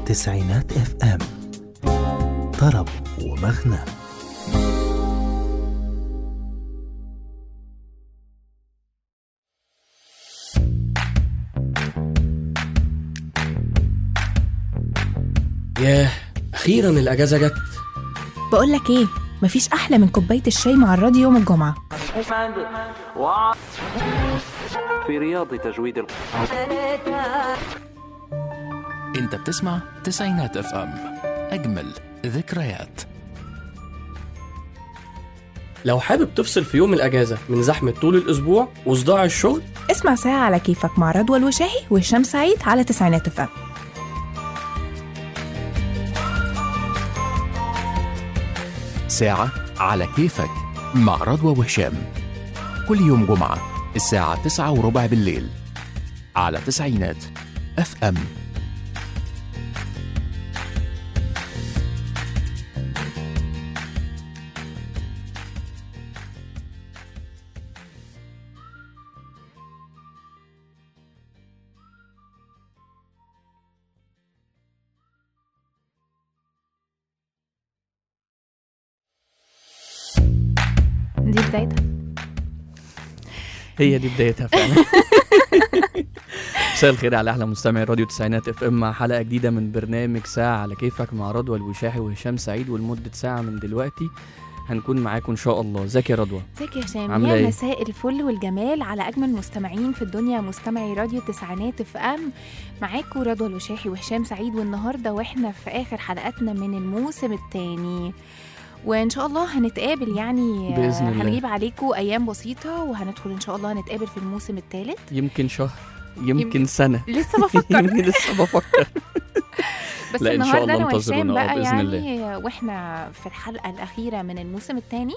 تسعينات اف ام، طرب ومغنى. ياه، أخيراً الأجازة جت. بقولك ايه، مفيش أحلى من كوباية الشاي مع الراديو يوم الجمعة. في رياض تجويد انت بتسمع تسعينات اف ام، أجمل ذكريات. لو حابب تفصل في يوم الأجازة من زحمة طول الأسبوع وصداع الشغل، اسمع ساعة على كيفك مع رضوى الوشاحي وهشام سعيد على تسعينات اف ام. ساعة على كيفك مع رضوى وهشام، كل يوم جمعة الساعة 9:15 بالليل على تسعينات اف ام. دي بدايتها. هي دي بدايتها فعلا. مساء الخير على احلى مستمعي راديو تسعينات اف ام مع حلقه جديده من برنامج ساعه على كيفك مع رضوى الوشاحي وهشام سعيد، ولمده ساعه من دلوقتي هنكون معاكم ان شاء الله. ازيك يا رضوى؟ ازيك يا هشام؟ عاملة يا ايه؟ مساء الفل والجمال على اجمل مستمعين في الدنيا، مستمعي راديو تسعينات اف ام. معاكم رضوى الوشاحي وهشام سعيد، والنهارده واحنا في اخر حلقاتنا من الموسم الثاني، وان شاء الله هنتقابل يعني بإذن الله. هنجيب عليكم ايام بسيطه وهندخل ان شاء الله هنتقابل في الموسم الثالث. يمكن شهر، يمكن سنه. لسه بفكر. لسه بفكر. بس لا، إن شاء النهارده الله انا وهشام انتظرونا، بقى بإذن يعني واحنا في الحلقه الاخيره من الموسم الثاني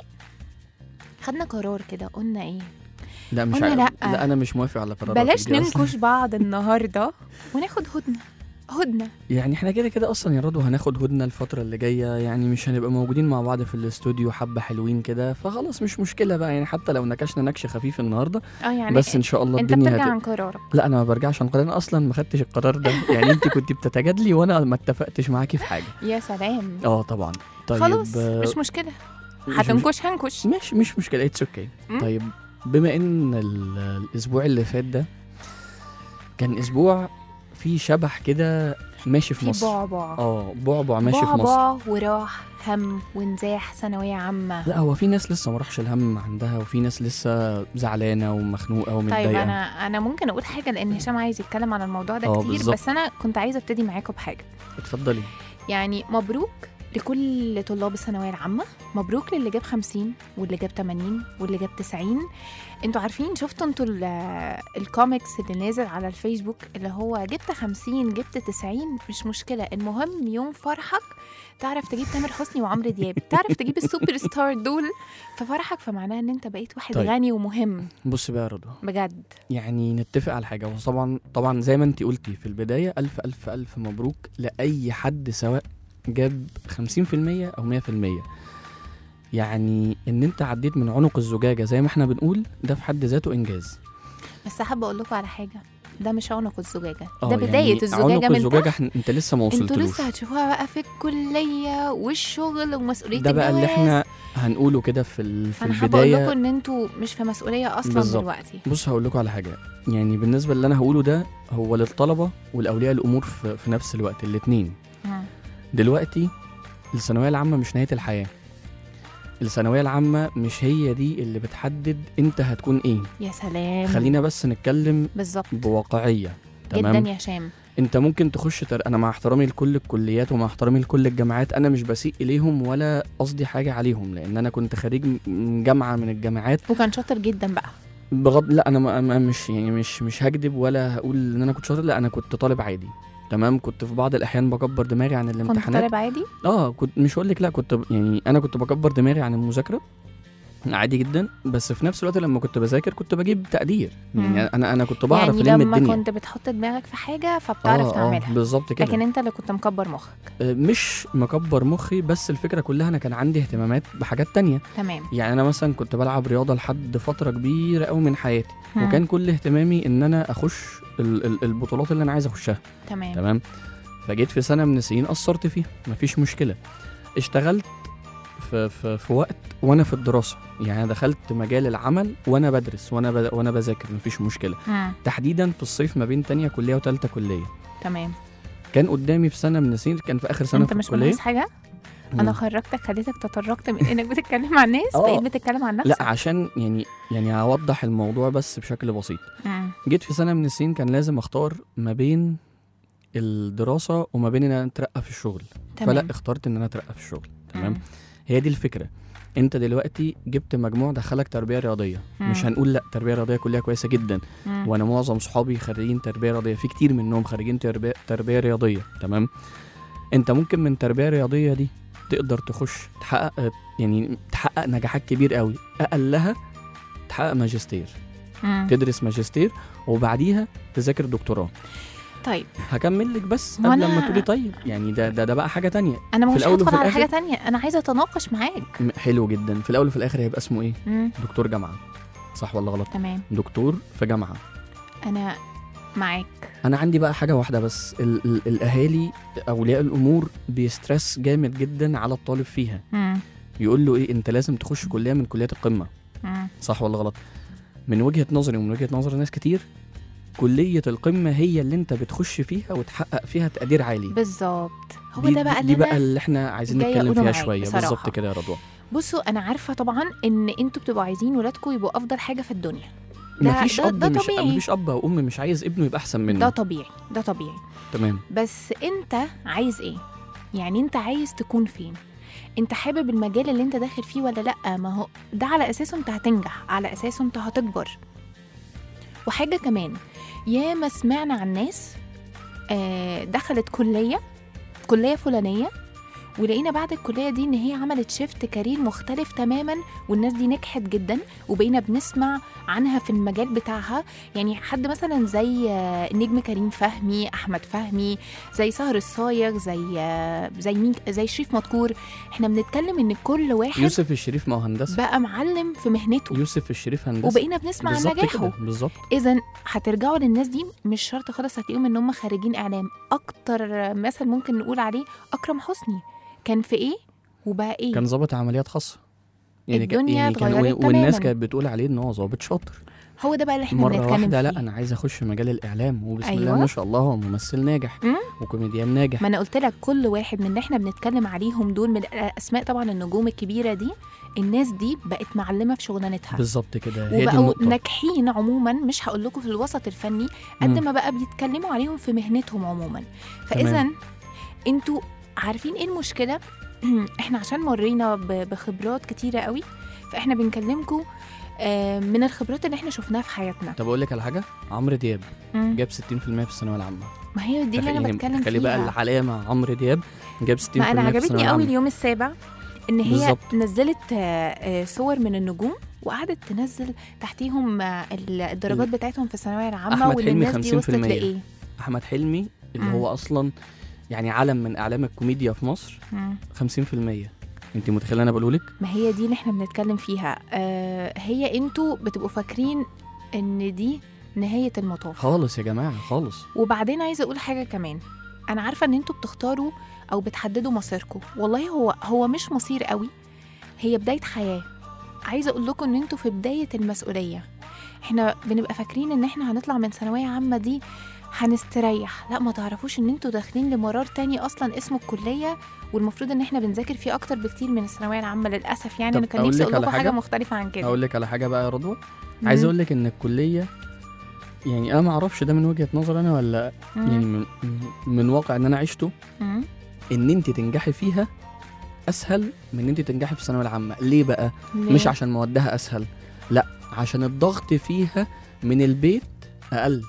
خدنا قرار كده، قلنا ايه؟ لا مش قلنا عارف. لأ. لا انا مش موافق على قراراتك بلاش دي أصلاً. ننكش بعض النهارده وناخد هدنه. يعني احنا كده كده اصلا يا رضوى هناخد هدنه الفتره اللي جايه، يعني مش هنبقى موجودين مع بعض في الاستوديو حبه حلوين كده، فخلاص مش مشكله بقى، يعني حتى لو نكشنا نكش خفيف النهارده يعني بس ان شاء الله انت الدنيا بترجع عن قرارك. لا انا ما برجعش عن قرار، انا اصلا ما خدتش القرار ده. يعني انت كنت بتتجادلي وانا ما اتفقتش معاكي في حاجه. يا سلام. طبعا. طيب خلاص مش مشكله، هتنكش هنكش. مش مشكله، اتس اوكي. طيب بما ان الاسبوع اللي فات ده كان اسبوع فيه شبح كده ماشي في مصر، بعبع ماشي في مصر، بعبع وراح هم ونزاح ثانويه عامه. لا هو في ناس لسه ما راحش الهم عندها، وفي ناس لسه زعلانه ومخنوقه ومتضايقه. طيب انا ممكن اقول حاجه لان هشام عايز يتكلم عن الموضوع ده كتير، بالزبط. بس انا كنت عايزه ابتدي معاكم بحاجه. اتفضلي. يعني مبروك لكل طلاب الثانويه العامه، مبروك للي جاب 50 واللي جاب 80 واللي جاب 90. انتوا عارفين، شفتوا انتوا الكوميكس اللي نازل على الفيسبوك اللي هو جبت 50 جبت 90 مش مشكله، المهم يوم فرحك تعرف تجيب تامر حسني وعمرو دياب، تعرف تجيب السوبر ستار دول في فرحك، فمعناه ان انت بقيت واحد طيب. غني ومهم بص بقى يا رضوى، بجد. يعني نتفق على حاجه، طبعا زي ما انت قلتي في البدايه، الف الف الف مبروك لاي حد سواء جاب 50% او 100%. يعني ان انت عديت من عنق الزجاجه زي ما احنا بنقول، ده في حد ذاته انجاز. بس حابه اقول لكم على حاجه، ده مش عنق الزجاجه، ده يعني بدايه الزجاجه. عنق من الزجاجه تحت انت لسه ما انتوا وصلتلوش. لسه هتشوفوها بقى في الكليه والشغل ومسؤوليه ده بقى اللي الجواز. احنا هنقوله كده في انا حابه اقول البدايه. لكم ان انتوا مش في مسؤوليه اصلا بالزبط. دلوقتي. بص هقول لكم على حاجه، يعني بالنسبه اللي انا هقوله ده هو للطلبه والاولياء الامور في نفس الوقت الاثنين. دلوقتي الثانويه العامه مش نهايه الحياه، الثانويه العامه مش هي دي اللي بتحدد انت هتكون ايه. يا سلام. خلينا بس نتكلم بالظبط بواقعيه. تمام جدا يا هشام. انت ممكن تخش انا مع احترامي لكل الكليات ومع احترامي لكل الجامعات، انا مش بسيء اليهم ولا قصدي حاجه عليهم، لان انا كنت خريج من جامعه من الجامعات وكان شاطر جدا بقى بغض. لا انا مش هكذب ولا هقول ان انا كنت شاطر، لا انا كنت طالب عادي. تمام، كنت في بعض الاحيان بكبر دماغي عن الامتحانات. كنت طالب عادي؟ كنت مش هقول لك لا، كنت يعني انا كنت بكبر دماغي عن المذاكره عادي جدا، بس في نفس الوقت لما كنت بذاكر كنت بجيب تقدير. يعني انا كنت بعرف يعني الم لما الدنيا. كنت بتحط دماغك في حاجه فبتعرف تعملها. بالظبط كده. لكن انت اللي كنت مكبر مخك. مش مكبر مخي، بس الفكره كلها انا كان عندي اهتمامات بحاجات تانية. تمام. يعني انا مثلا كنت بلعب رياضه لحد فتره كبيره قوي من حياتي، وكان كل اهتمامي ان انا اخش البطولات اللي انا عايز اخشها. تمام. فجيت في سنه من السنين قصرت فيها، مفيش مشكله. اشتغلت في وقت وانا في الدراسه، يعني دخلت مجال العمل وانا بدرس وانا بذاكر، مفيش مشكله. تحديدا في الصيف ما بين تانية كليه وتالتة كليه. تمام. كان قدامي في سنه من السنين، كان في اخر سنه انت في مش الكليه. ملاحظ حاجه؟ انا خرجتك خليتك تطرقت من انك بتتكلم مع الناس بقيت بتتكلم عن نفسك. لا عشان يعني اوضح الموضوع بس بشكل بسيط. جيت في سنه من السنين كان لازم اختار ما بين الدراسه وما بين ان انا اترقى في الشغل. تمام. فلا اخترت ان انا اترقى في الشغل. تمام. هي دي الفكره. انت دلوقتي جبت مجموع دخلك تربيه رياضيه. مش هنقول لا، تربيه رياضيه كلها كويسه جدا. وانا معظم صحابي خريجين تربيه رياضيه، في كتير منهم خريجين تربيه رياضيه. تمام. انت ممكن من تربيه رياضيه دي تقدر تخش تحقق نجاحات كبير قوي، اقلها تحقق ماجستير. تدرس ماجستير وبعديها تذاكر دكتوراه. طيب هكمل لك بس قبل ما تقولي. طيب يعني ده بقى حاجه تانية. انا مش هدخل على حاجه تانية، انا عايزه اتناقش معاك. حلو جدا. في الاول وفي الاخر هيبقى اسمه ايه؟ دكتور جامعه. صح ولا غلط؟ تمام. دكتور في جامعه. انا معاك. انا عندي بقى حاجه واحده بس، الاهالي اولياء الامور بيسترس جامد جدا على الطالب فيها. يقول له ايه، انت لازم تخش كليه من كليات القمه. صح ولا غلط؟ من وجهه نظري ومن وجهه نظر ناس كتير، كليه القمه هي اللي انت بتخش فيها وتحقق فيها تقدير عالي. بالظبط. هو دي ده بقى دي بقى اللي احنا عايزين نتكلم فيها شويه. بالظبط كده يا رضوى. بصوا انا عارفه طبعا ان انتوا بتبقوا عايزين ولادكم يبقوا افضل حاجه في الدنيا. مفيش اب طبيعي. مفيش اب او ام مش عايز ابنه يبقى احسن منه. ده طبيعي. تمام. بس انت عايز ايه؟ يعني انت عايز تكون فين؟ انت حابب المجال اللي انت داخل فيه ولا لا؟ ما هو ده على اساسه انت هتنجح، على اساسه انت هتكبر. وحاجه كمان، يا ما سمعنا عن ناس دخلت كليه فلانيه، ولقينا بعد الكلية دي ان هي عملت شيفت كارير مختلف تماما، والناس دي نجحت جدا وبقينا بنسمع عنها في المجال بتاعها. يعني حد مثلا زي النجم كريم فهمي، احمد فهمي، زي سهر الصايغ، زي شريف مدكور. احنا بنتكلم ان كل واحد، يوسف الشريف ما هو هندسة بقى معلم في مهنته. يوسف الشريف هندسة، وبقينا بنسمع عن نجاحه. بالظبط. اذا هترجعوا للناس دي مش شرط خالص هتلاقيهم ان هم خارجين اعلام. اكتر مثل ممكن نقول عليه اكرم حسني، كان في ايه وبقى ايه؟ كان ضابط عمليات خاصه. يعني الدنيا اتغيرت والناس تماماً. كانت بتقول عليه ان هو ضابط شاطر. هو ده بقى اللي احنا مرة بنتكلم واحدة فيه. لا انا عايز اخش مجال الاعلام، وبسم أيوة. الله ما شاء الله هو ممثل ناجح وكوميديان ناجح. ما انا قلت لك كل واحد من اللي احنا بنتكلم عليهم دول، من اسماء طبعا النجوم الكبيره دي، الناس دي بقت معلمه في شغلانتها. بالظبط كده. هي دي وبقوا النقطة. ناجحين عموما، مش هقول لكم في الوسط الفني قد ما بقى بيتكلموا عليهم في مهنتهم عموما. فاذا انتوا عارفين ايه المشكله؟ احنا عشان مرينا بخبرات كتيره قوي، فاحنا بنكلمكم من الخبرات اللي احنا شفناها في حياتنا. طب اقول لك على حاجه، عمرو دياب جاب 60% في الثانويه العامه. ما هي دي اللي انا بتكلم فيها. خلي بقى العلامه عمرو دياب جاب 60% ما انا عجبتني قوي اليوم السابع السابع ان هي بالزبط. نزلت صور من النجوم وقعدت تنزل تحتيهم الدرجات بتاعتهم في الثانويه العامه، والناس دي وصلت لايه. احمد حلمي اللي هو اصلا يعني علم من اعلام الكوميديا في مصر 50%. انت متخيله انا بقوله لك؟ ما هي دي اللي احنا بنتكلم فيها. هي انتوا بتبقوا فاكرين ان دي نهايه المطاف خالص يا جماعه خالص. وبعدين عايزه اقول حاجه كمان، انا عارفه ان انتوا بتختاروا او بتحددوا مصيركم. والله هو مش مصير قوي، هي بدايه حياه. عايزه اقول لكم ان انتوا في بدايه المسؤوليه. احنا بنبقى فاكرين ان احنا هنطلع من ثانويه عامه دي هنستريح، لا ما تعرفوش ان انتوا داخلين لمرار تاني اصلا اسمه الكليه، والمفروض ان احنا بنذاكر فيه اكتر بكتير من الثانويه العامه للاسف. يعني انا كان نفسي اقول لكم حاجه مختلفه عن كده. اقول لك على حاجه بقى يا رضوى، عايز اقول لك ان الكليه، يعني انا ما اعرفش ده من وجهه نظر انا ولا يعني من واقع ان انا عشته، ان انت تنجحي فيها اسهل من ان انت تنجحي في الثانويه العامه. ليه بقى؟ مش عشان موادها اسهل، لا عشان الضغط فيها من البيت اقل.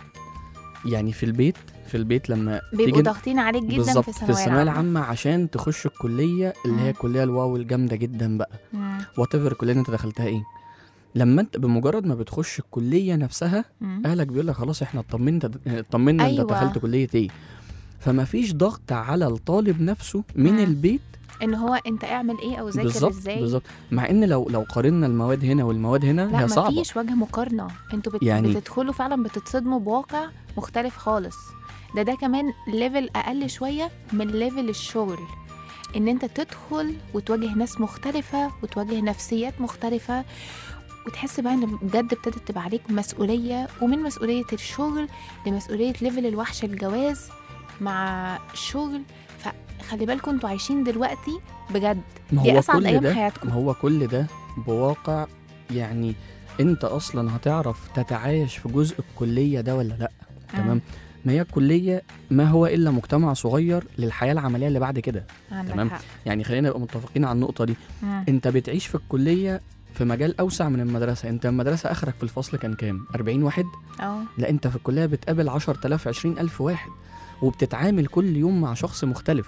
يعني في البيت لما بيبقوا ضاغطين عليك جدا في الثانويه العامه عشان تخش الكليه اللي هي الكليه الواو الجامده جدا بقى، وات ايفر الكليه انت دخلتها ايه. لما انت بمجرد ما بتخش الكليه نفسها اهلك بيقول لك خلاص احنا اطمنا أيوة. انت دخلت كليه ايه. فما فيش ضغط على الطالب نفسه من البيت ان هو انت اعمل ايه او ذاكر ازاي. بالظبط. مع ان لو قارنا المواد هنا والمواد هنا هي صعبه. لا مفيش وجه مقارنه. انتوا يعني بتدخلوا فعلا بتتصدموا بواقع مختلف خالص. ده كمان ليفل اقل شويه من ليفل الشغل، ان انت تدخل وتواجه ناس مختلفه وتواجه نفسيات مختلفه، وتحس بقى ان بجد ابتدت تبقى عليك مسؤوليه، ومن مسؤوليه الشغل لمسؤوليه ليفل الوحش الجواز مع الشغل. فخلي بالكم انتوا عايشين دلوقتي بجد، دي اسعد ايام حياتكم. ما هو كل ده بواقع، يعني انت اصلا هتعرف تتعايش في جزء الكليه ده ولا لا؟ تمام. ما هي الكليه ما هو الا مجتمع صغير للحياه العمليه اللي بعد كده. تمام. يعني خلينا نبقى متفقين على النقطه دي. انت بتعيش في الكليه في مجال اوسع من المدرسه. انت المدرسه اخرك في الفصل كام 40 واحد. لا انت في الكليه بتقابل 10,000 20,000 واحد، وبتتعامل كل يوم مع شخص مختلف.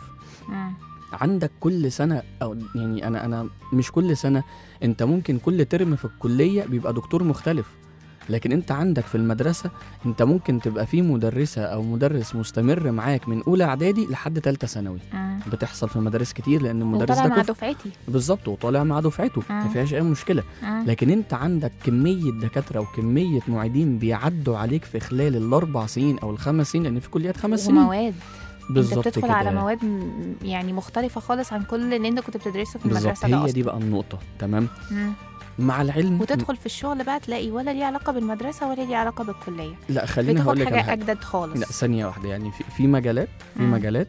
عندك كل سنه، او يعني انا مش كل سنه، انت ممكن كل ترم في الكليه بيبقى دكتور مختلف. لكن انت عندك في المدرسه انت ممكن تبقى في مدرسه او مدرس مستمر معاك من اولى اعدادي لحد ثالثه ثانوي. بتحصل في مدارس كتير، لان المدرس ده مع دفعتي بالظبط، وطالع مع دفعته، ما فيهاش اي مشكله. لكن انت عندك كميه دكاتره وكميه معيدين بيعدوا عليك في خلال ال4 سنين او ال5 سنين، لان في كليات 5 سنين ومواد. بالظبط. انت بتدخل كده على مواد يعني مختلفه خالص عن كل اللي انت كنت بتدرسه في المدرسه. هي دي بقى النقطه. تمام. مع العلم وتدخل في الشغل بقى تلاقي ولا ليه علاقه بالمدرسه ولا ليه علاقه بالكليه. لا خلينا هقول لك حاجه اجدد خالص. لا ثانيه واحده، يعني في مجالات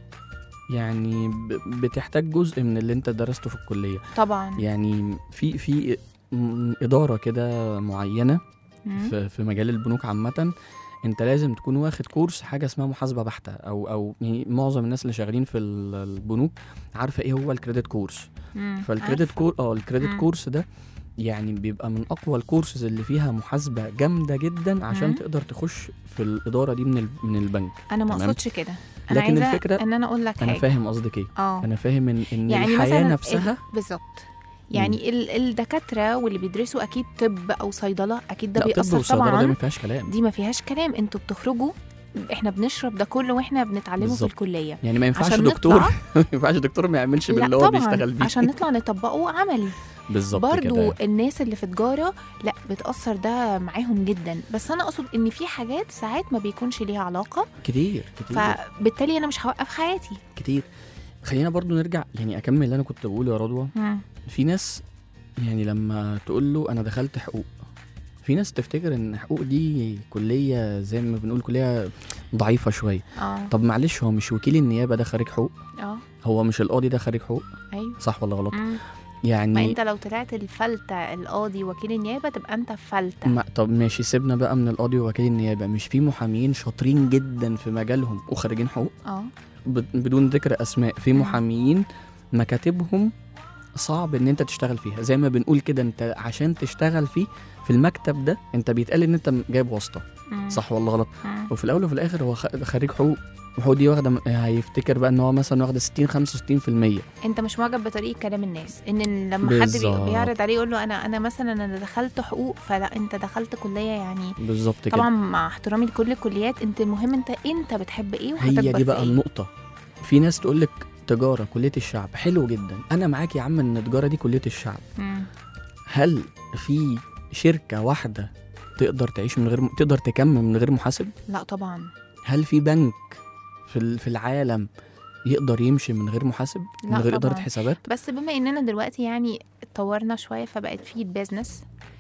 يعني بتحتاج جزء من اللي انت درسته في الكليه طبعا. يعني في اداره كده معينه في مجال البنوك عامه، انت لازم تكون واخد كورس حاجه اسمها محاسبه بحته، او يعني معظم الناس اللي شغالين في البنوك عارفه ايه هو الكريدت كورس. فالكريدت الكريدت كورس ده يعني بيبقى من اقوى الكورسز اللي فيها محاسبه جامده جدا عشان تقدر تخش في الاداره دي من البنك. انا ما اقصدش كده، انا لكن عايزه الفكره ان انا اقول لك انا حاجه. فاهم قصدك ايه. انا فاهم ان يعني الحياه نفسها بالظبط. يعني الدكاتره واللي بيدرسوا اكيد طب او صيدله اكيد ده بيأثر طبعا. دي ما فيهاش كلام، دي ما فيهاش كلام. انتوا بتخرجوا، احنا بنشرب ده كله واحنا بنتعلمه في الكليه. يعني ما ينفعش دكتور ما ينفعش دكتور ما يعملش باللي هو بيشتغل بيه عشان نطلع نطبقه عملي. بالظبط برضو كده. الناس اللي في تجاره لا بتأثر ده معاهم جدا، بس انا اقصد ان في حاجات ساعات ما بيكونش ليها علاقه كتير فبالتالي انا مش هوقف حياتي كتير. خلينا برضو نرجع يعني اكمل اللي انا كنت بقوله يا رضوى. في ناس يعني لما تقول له انا دخلت حقوق، في ناس تفتكر ان حقوق دي كليه زي ما بنقول كليه ضعيفه شويه. طب معلش، هو مش وكيل النيابه ده خريج حقوق؟ هو مش القاضي ده خريج حقوق؟ ايوه صح ولا غلط؟ يعني ما انت لو طلعت الفلتة القاضي وكيل النيابه تبقى انت فلتة. طب ماشي، سيبنا بقى من القاضي ووكيل النيابه، مش في محامين شاطرين جدا في مجالهم وخريجين حقوق؟ بدون ذكر اسماء، في محاميين مكاتبهم صعب ان انت تشتغل فيها، زي ما بنقول كده انت عشان تشتغل فيه في المكتب ده انت بيتقال ان انت جايب واسطه. صح ولا غلط؟ وفي الاول وفي الاخر هو خريج حقوق، وحقوق دي واخده، هيفتكر بقى ان هو مثلا واخده 60-65%. انت مش معجب بطريقه كلام الناس، ان لما حد بيعرض عليه يقول له انا مثلا انا دخلت حقوق، فلا انت دخلت كليه يعني بالظبط كده. طبعا مع احترامي لكل الكليات، انت المهم انت بتحب ايه وهتكبر هي دي بقى إيه؟ النقطه. في ناس تقول لك تجاره كليه الشعب حلو جدا، انا معاك يا عم ان تجاره دي كليه الشعب. هل في شركه واحده تقدر تعيش من غير تقدر تكمل من غير محاسب؟ لا طبعا. هل في بنك في العالم يقدر يمشي من غير محاسب، من غير اداره حسابات؟ بس بما اننا دلوقتي يعني اتطورنا شويه فبقت في البيزنس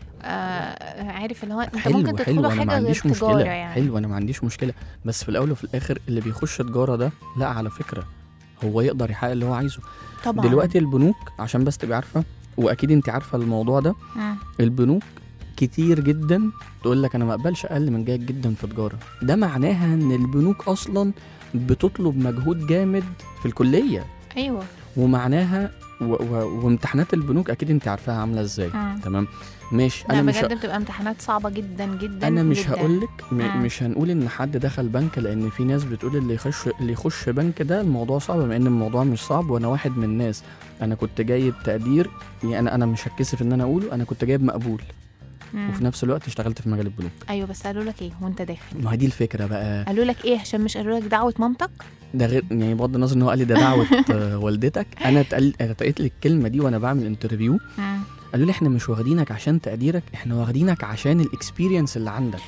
عارف اللي هو انت ممكن تدخله حاجه غير تجاره يعني. حلو، انا ما عنديش مشكله، بس في الاول وفي الاخر اللي بيخش تجاره ده لا على فكره هو يقدر يحقق اللي هو عايزه طبعا. دلوقتي البنوك عشان بس تبقى عارفه، واكيد انت عارفه الموضوع ده، البنوك كتير جدا تقول لك انا ما اقبلش اقل من جيد جدا في تجاره. ده معناها ان البنوك اصلا بتطلب مجهود جامد في الكليه. ايوه. ومعناها وامتحانات البنوك اكيد انت عارفاها عامله ازاي. تمام ماشي. انا بجد بتبقى امتحانات صعبه جدا جدا. انا مش هقولك مش هنقول ان حد دخل بنك، لان في ناس بتقول اللي يخش بنك ده الموضوع صعب، مع ان الموضوع مش صعب. وانا واحد من الناس، انا كنت جايب تقدير يعني انا مش هتكسف ان انا اقوله، انا كنت جايب مقبول وفي نفس الوقت اشتغلت في مجال البنوك. ايوه بس قالوا لك ايه وانت داخل؟ ما هي دي الفكره بقى. قالوا لك ايه عشان مش قالوا لك دعوه مامتك؟ ده غير يعني بغض النظر ان هو قال لي ده دعوه والدتك. انا اتقالت لي الكلمه دي وانا بعمل انترفيو. قالوا لي احنا مش واخدينك عشان تقديرك، احنا واخدينك عشان الاكسبيرينس اللي عندك.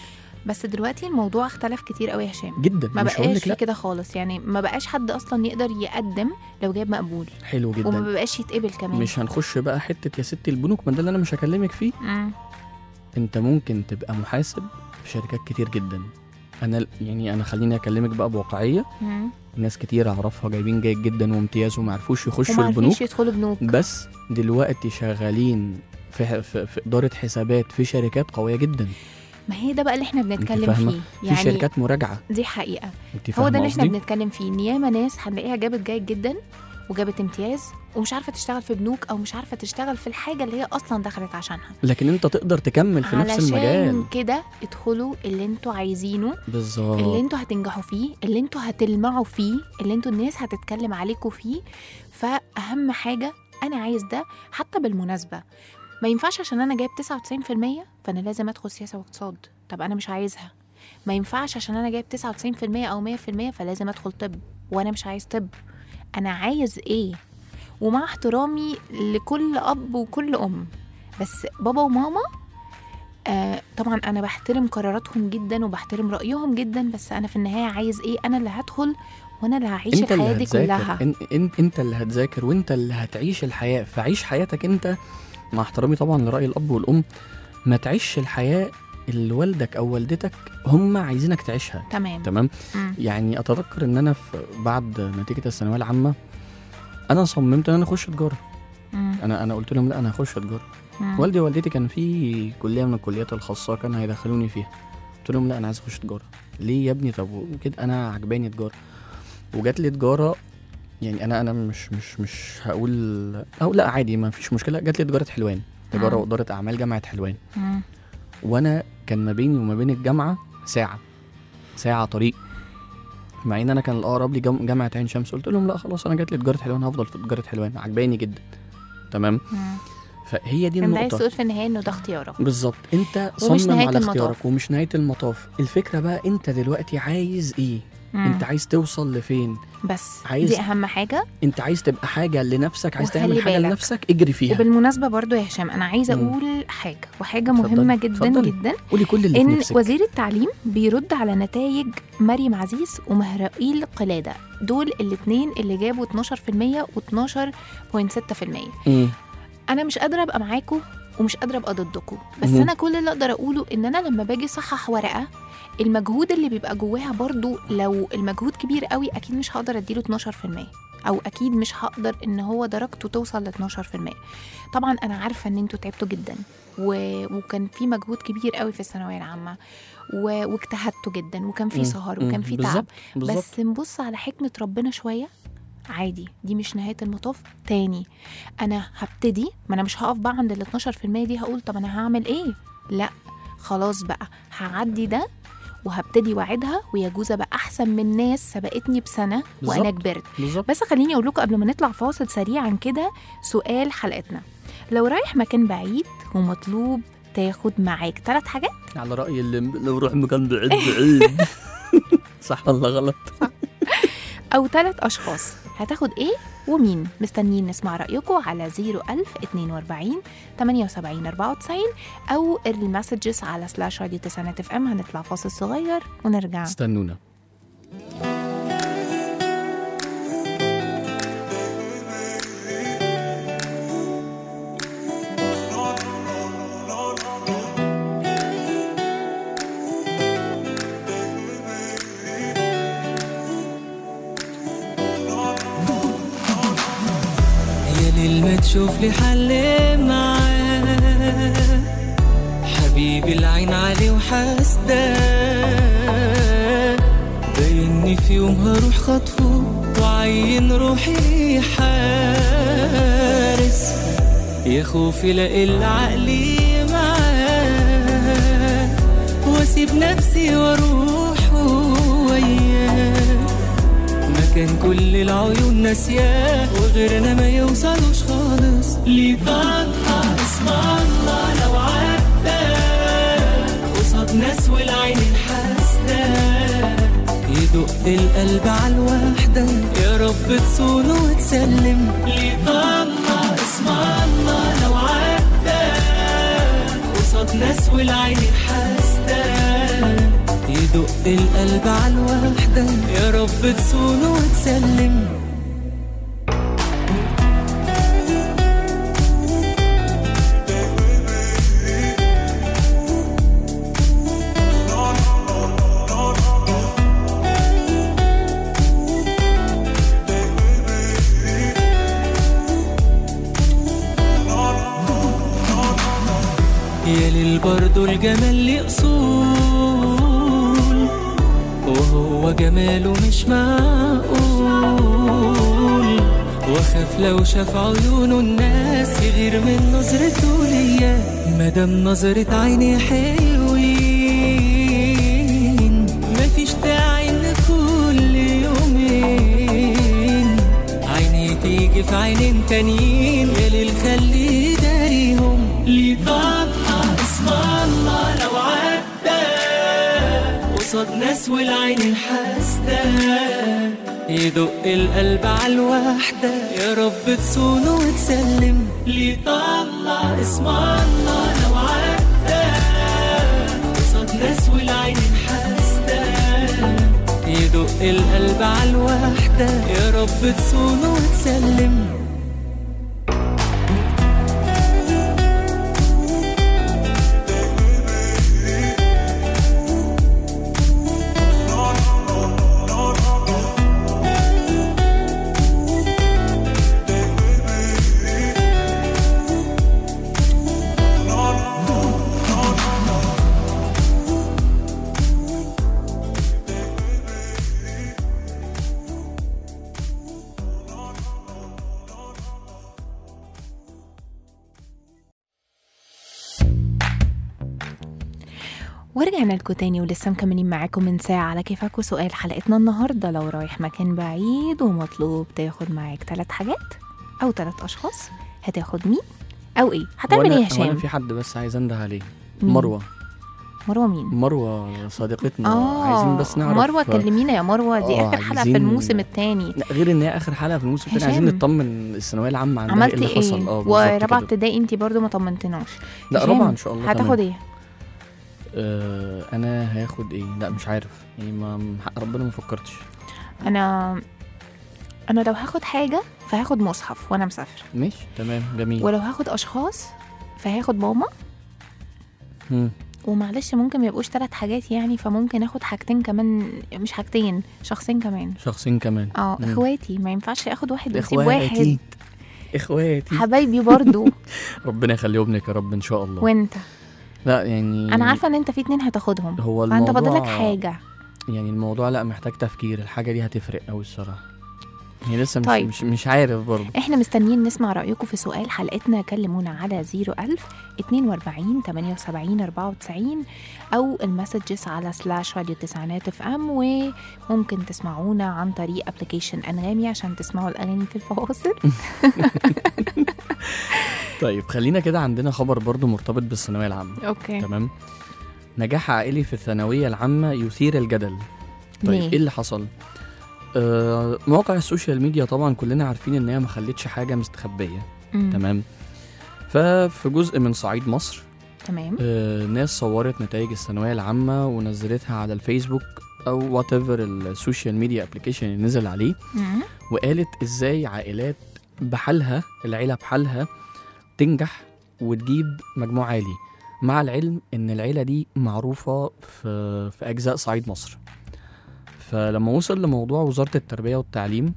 بس دلوقتي الموضوع اختلف كتير قوي يا هشام، جدا. ما مش هقول بقاش لك في لا. كده خالص. يعني ما بقاش حد اصلا يقدر يقدم لو جاب مقبول، حلو وما جدا. بقاش يتقبل كمان. مش هنخش بقى حته يا ستي البنوك، ما ده اللي انا مش هكلمك فيه. انت ممكن تبقى محاسب في شركات كتير جدا. انا خليني اكلمك بقى بواقعيه. ناس كتير اعرفها جايبين جيد جدا وامتياز وما عرفوش يخشوا البنوك، وما يدخلوا بنوك، بس دلوقتي شغالين في اداره حسابات في شركات قويه جدا. ما هي ده بقى اللي احنا بنتكلم فاهمة؟ فيه. يعني في شركات مراجعه، دي حقيقه. انت هو ده اللي احنا قصدي؟ بنتكلم فيه، ان ياما ناس هنلاقيها جابت جيد جدا وجابت امتياز ومش عارفه تشتغل في بنوك، او مش عارفه تشتغل في الحاجه اللي هي اصلا دخلت عشانها. لكن انت تقدر تكمل في نفس المجال. علشان كده ادخلوا اللي انتوا عايزينه، بالظبط، اللي انتوا هتنجحوا فيه، اللي انتوا هتلمعوا فيه، اللي انتوا الناس هتتكلم عليكم فيه. فاهم حاجه، انا عايز ده. حتى بالمناسبه ما ينفعش عشان انا جايب 99% فانا لازم ادخل سياسه واقتصاد. طب انا مش عايزها. ما ينفعش عشان انا جايب 99% او 100% فلازم ادخل طب، وانا مش عايز طب. انا عايز ايه؟ ومع احترامي لكل اب وكل ام، بس بابا وماما طبعا انا بحترم قراراتهم جدا وبحترم رايهم جدا، بس انا في النهايه عايز ايه؟ انا اللي هدخل وانا اللي هعيش الحياه دي كلها. انت اللي هتذاكر وانت اللي هتعيش الحياه، فعيش حياتك انت. مع احترامي طبعا لراي الاب والام، ما تعيش الحياه اللي والدك او والدتك هم عايزينك تعيشها. تمام. يعني اتذكر ان انا بعد نتيجه الثانويه العامه انا صممت ان انا اخش تجاره. انا قلت لهم لا، انا هخش تجاره. والدي ووالدتي كان في كليه من الكليات الخاصه كان هيدخلوني فيها. قلت لهم لا، انا عايز اخش تجاره. ليه يا ابني؟ طب كده انا عجباني تجاره. وجات لي تجاره، يعني انا مش هقول او لا، عادي ما فيش مشكله. جات لي تجاره حلوان، تجاره واداره اعمال جامعه حلوان. وانا كان ما بيني وما بين الجامعه ساعه طريق، مع ان انا كان الاقرب لي جامعه عين شمس. قلت لهم لا خلاص، انا جات لي تجاره حلوان، هفضل في تجاره حلوان، عجباني جدا. تمام. فهي دي النقطه. انت عايز تقول في النهايه انه ده اختيارك بالظبط. انت صمم على اختيارك ومش نهايه المطاف. الفكره بقى انت دلوقتي عايز ايه؟ انت عايز توصل لفين؟ بس دي اهم حاجه. انت عايز تبقى حاجه لنفسك، عايز تعمل حاجه لنفسك، اجري فيها. وبالمناسبه برضو يا هشام، انا عايزه اقول حاجه مهمه جدا جدا. قولي كل اللي ان في نفسك. وزير التعليم بيرد على نتائج مريم عزيز ومهرائيل قلاده، دول الاثنين اللي جابوا 12% و12.6%. انا مش قادره ابقى معاكم ومش قادره ابقى ضدكم، بس انا كل اللي اقدر اقوله ان انا لما باجي اصحح ورقه، المجهود اللي بيبقى جواها برضو لو المجهود كبير قوي اكيد مش هقدر اديله 12%، او اكيد مش هقدر ان هو درجته توصل ل 12%. طبعا انا عارفه ان انتوا تعبتوا جدا وكان في مجهود كبير قوي في الثانويه العامه واجتهدتوا جدا، وكان في سهر وكان في تعب. بس نبص على حكمه ربنا شويه، عادي، دي مش نهايه المطاف. تاني انا هبتدي، ما انا مش هقف بقى عند ال 12% دي هقول طب انا هعمل ايه. لا خلاص بقى، هعدي ده وهبتدي وعدها، ويجوز ابقى احسن من ناس سبقتني بسنه وانا كبرت. بس خليني اقول لكم قبل ما نطلع فاصل سريعا كده سؤال حلقتنا: لو رايح مكان بعيد ومطلوب تاخد معاك 3 حاجات، على راي اللي لو روح مكان بعيد صح ولا غلط؟ صح. او 3 اشخاص، هتاخد ايه ومين؟ مستنيين نسمع رأيكم على 01042 78 94 أو المسجز على /radio9 هنطلع فاصل صغير ونرجع. استنونا. ما تشوف لي حل معاه، حبيبي العين عليه وحاسده، بايني في يوم هروح خطفه وعين روحي حارس، يا خوفي لاقي عقلي معاه واسيب نفسي واروح وياه، مكان كل العيون ناسياه وغيرنا ما يوصلوش خالص. ليه طاقة اسم الله لو عدى قصاد ناس والعين الحاسدة، يدق القلب على الوحدة يا رب تصونه وتسلم. ليه طاقة اسم الله لو عدى قصاد ناس والعين الحاسدة، يدق القلب على الوحدة، يا رب تصونه وتسلم. يا ليل برضو الجمال ليه أصول، وهو جماله مش معقول، واخاف لو شاف عيونه الناس يغير من نظرته ليا، مادام نظرة عيني حلوين مفيش داعي ان كل يومين عيني تيجي في عينين تانيين. يا ليل خلي داريهم ليه طاقة اسم الله لو عدى قصاد ناس والعين الحاسدة، يدق القلب على الوحدة، يا رب تصونه وتسلم. ليه طاقة اسم الله لو عدى قصاد ناس والعين الحاسدة، يدق القلب على الوحدة، يا رب تصونه وتسلم. ورجعنا لكم تاني ولسه مكملين معاكم من ساعة على كيفك. وسؤال حلقتنا النهاردة: لو رايح مكان بعيد ومطلوب تاخد معاك 3 حاجات أو 3 أشخاص، هتاخد مين أو إيه؟ هتعمل إيه يا هشام؟ أنا في حد بس عايز أنده عليه. مين؟ مروة مين؟ مروة صديقتنا. عايزين بس نعرف مروة كلمينا يا مروة، دي آخر حلقة في الموسم الثاني. غير ان هي اخر حلقة في الموسم الثاني، عايزين نطمن الثانوية العامة عندها عملتي ايه اللي حصل. ورابعة ابتدائي انتي برضو ما طمنتناش. لا رابعة ان شاء الله. هتاخد ايه؟ انا هاخد ايه؟ لا مش عارف يعني، ما حق ربنا ما فكرتش. انا لو هاخد حاجة فهاخد مصحف وانا مسافر. ماشي تمام جميل. ولو هاخد اشخاص فهاخد ماما. ومعلش ممكن ما يبقوش 3 حاجات يعني، فممكن اخد حاجتين كمان، مش حاجتين، شخصين كمان. اخواتي، ما ينفعش اخد واحد واسيب واحد. اخواتي حبايبي برضو. ربنا يخليهم لك يا رب ان شاء الله. وانت؟ لا يعني انا عارفه ان انت في 2 هتاخدهم، هو فانت فاضلك حاجه يعني. الموضوع لا محتاج تفكير، الحاجه دي هتفرق قوي الصراحه يعني. لسه طيب. مش عارف برضه. احنا مستنيين نسمع رايكم في سؤال حلقتنا. كلمونا على 01000 42 78 94 او المسجز على /radio9.fm. وممكن تسمعونا عن طريق ابلكيشن انغامي عشان تسمعوا الاغاني في الفواصل. طيب خلينا كده، عندنا خبر برضو مرتبط بالثانويه العامه. اوكي تمام. نجاح عائلي في الثانويه العامه يثير الجدل. طيب ليه؟ ايه اللي حصل؟ مواقع السوشيال ميديا طبعا كلنا عارفين ان هي ما خلتش حاجه مستخبيه. تمام. ففي جزء من صعيد مصر تمام ناس صورت نتائج الثانويه العامه ونزلتها على الفيسبوك او وات ايفر السوشيال ميديا ابلكيشن اللي نزل عليه. وقالت ازاي عائلات بحالها، العيله بحالها تنجح وتجيب مجموع عالي، مع العلم ان العيله دي معروفه في اجزاء صعيد مصر. فلما وصل لموضوع وزاره التربيه والتعليم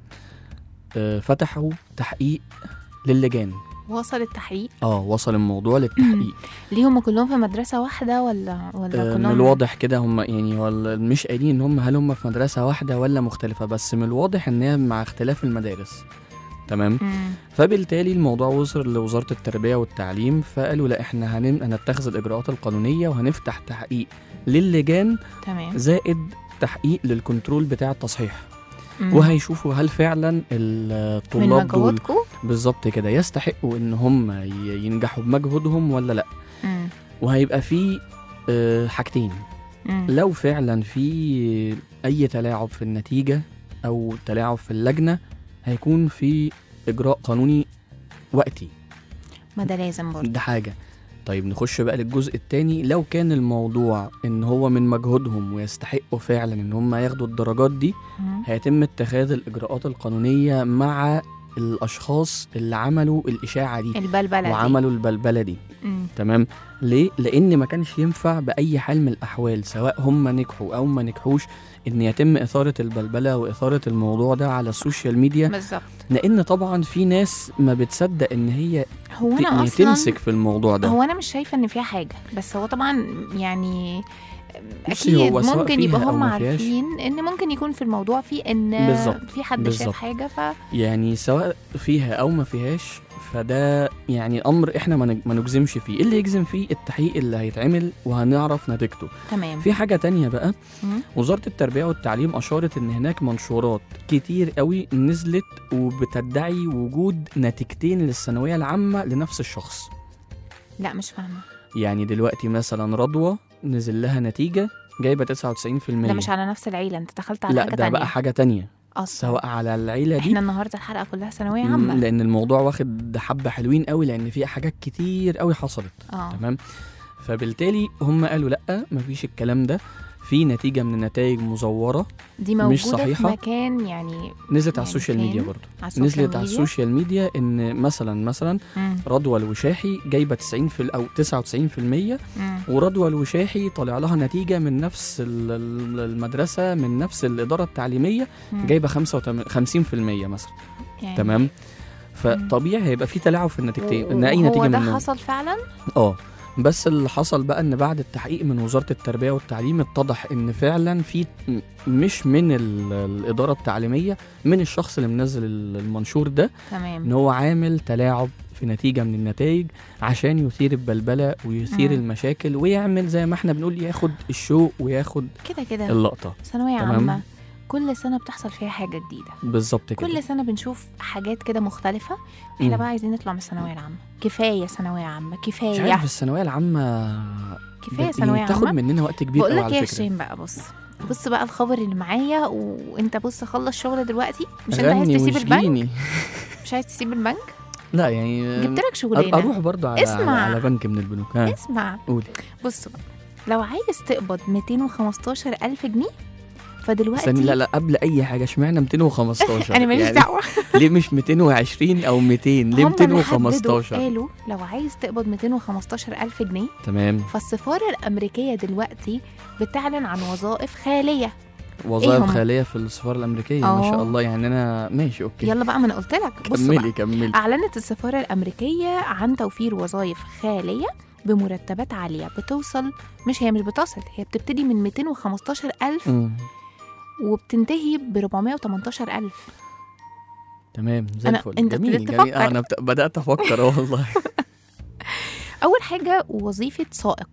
فتحوا تحقيق للجان. وصل التحقيق؟ وصل الموضوع للتحقيق. ليه هم كلهم في مدرسه واحده ولا كلهم؟ من الواضح كده هم يعني، ولا مش قايلين ان هم هل هم في مدرسه واحده ولا مختلفه، بس من الواضح ان هي مع اختلاف المدارس. تمام. فبالتالي الموضوع وصل لوزاره التربيه والتعليم، فقالوا لا احنا هنتخذ الاجراءات القانونيه وهنفتح تحقيق للجان. تمام. زائد تحقيق للكنترول بتاع التصحيح. وهيشوفوا هل فعلا الطلاب دول بالظبط كده يستحقوا ان هم ينجحوا بمجهودهم ولا لا. وهيبقى في حاجتين. لو فعلا في اي تلاعب في النتيجة او تلاعب في اللجنة، هيكون في اجراء قانوني وقتي. ما ده لازم برضه. ده حاجة. طيب نخش بقى للجزء التاني. لو كان الموضوع ان هو من مجهودهم ويستحقوا فعلا ان هم ياخدوا الدرجات دي، هيتم اتخاذ الاجراءات القانونيه مع الاشخاص اللي عملوا الاشاعه دي البلبله وعملوا البلبله دي. تمام. ليه؟ لان ما كانش ينفع باي حال من الاحوال سواء هم نجحوا او ما نجحوش ان يتم اثاره البلبله واثاره الموضوع ده على السوشيال ميديا بالظبط. لان طبعا في ناس ما بتصدق ان هي هو انا اصلا تمسك في الموضوع ده. هو انا مش شايفه ان فيها حاجه، بس هو طبعا يعني بصي، اكيد هو سواء ممكن فيها يبقى أو هم ما فيهاش. عارفين ان ممكن يكون في الموضوع في ان بالظبط. في حد بالظبط. شاف حاجه يعني سواء فيها او ما فيهاش، فده يعني امر احنا ما نجزمش فيه. اللي يجزم فيه التحقيق اللي هيتعمل وهنعرف نتيجته. تمام. في حاجه تانية بقى، وزاره التربيه والتعليم اشارت ان هناك منشورات كتير قوي نزلت وبتدعي وجود نتيجتين للثانويه العامه لنفس الشخص. لا مش فاهمه. يعني دلوقتي مثلا رضوى نزل لها نتيجه جايبه 99%. ده مش على نفس العيله، انت دخلت على لا حاجه ده تانية. بقى حاجه تانية أصلاً. سواء على العيله دي. احنا النهارده الحلقه كلها ثانويه عامه، لان الموضوع واخد حبه حلوين قوي لان في حاجات كتير قوي حصلت. تمام. فبالتالي هم قالوا لا مفيش الكلام ده، في نتيجه من النتائج مزوره دي موجوده مش صحيحه في مكان يعني نزلت على السوشيال ميديا برضه. نزلت على السوشيال ميديا ان مثلا رضوى الوشاحي جايبه 90 او 99%، ورضوى الوشاحي طالع لها نتيجه من نفس المدرسه من نفس الاداره التعليميه جايبه 50% مثلا. يعني تمام. فطبيعي هيبقى في تلاعب في النتيجتين ان اي نتيجه منهم. هو ده حصل فعلا. بس اللي حصل بقى ان بعد التحقيق من وزارة التربية والتعليم اتضح ان فعلا في مش من الإدارة التعليمية، من الشخص اللي منزل المنشور ده. تمام. ان هو عامل تلاعب في نتيجة من النتائج عشان يثير البلبلة ويثير المشاكل ويعمل زي ما احنا بنقول ياخد الشو وياخد كده اللقطة. ثانوية عامة كل سنة بتحصل فيها حاجة جديدة. بالظبط كده. كل سنة بنشوف حاجات كده مختلفة. احنا بقى عايزين نطلع من الثانوية العامة. كفاية ثانوية عامة، كفاية. مش عارف الثانوية العامة كفاية ثانوية عامة تاخد مننا وقت كبير قوي على فكرة. بقول لك يا هشام بقى، بص بقى الخبر اللي معايا، وانت بص خلص شغل دلوقتي. مش انت عايز تسيب البنك؟ مش عايز تسيب البنك؟ لا يعني جبت لك شغلانة. اروح برضو على بنك من البنوك. اسمع قولي. بص بقى، لو عايز تقبض 215,000 جنيه فدلوقتي لا قبل اي حاجه اشمعنى 215؟ انا ماليش دعوه. ليه مش 220 او 200؟ ليه 215؟ قالوا لو عايز تقبض 215,000 جنيه تمام. فالسفاره الامريكيه دلوقتي بتعلن عن وظائف خاليه. وظائف خاليه في السفاره الامريكيه. ما شاء الله. يعني انا ماشي اوكي. يلا بقى، ما انا قلت لك. كملي. اعلنت السفاره الامريكيه عن توفير وظائف خاليه بمرتبات عاليه بتوصل، هي مش بتصل، هي بتبتدي من 215,000 وبتنتهي ب 418,000. تمام زي الفل. انت جميل. انا بدات افكر والله. اول حاجه وظيفه سائق.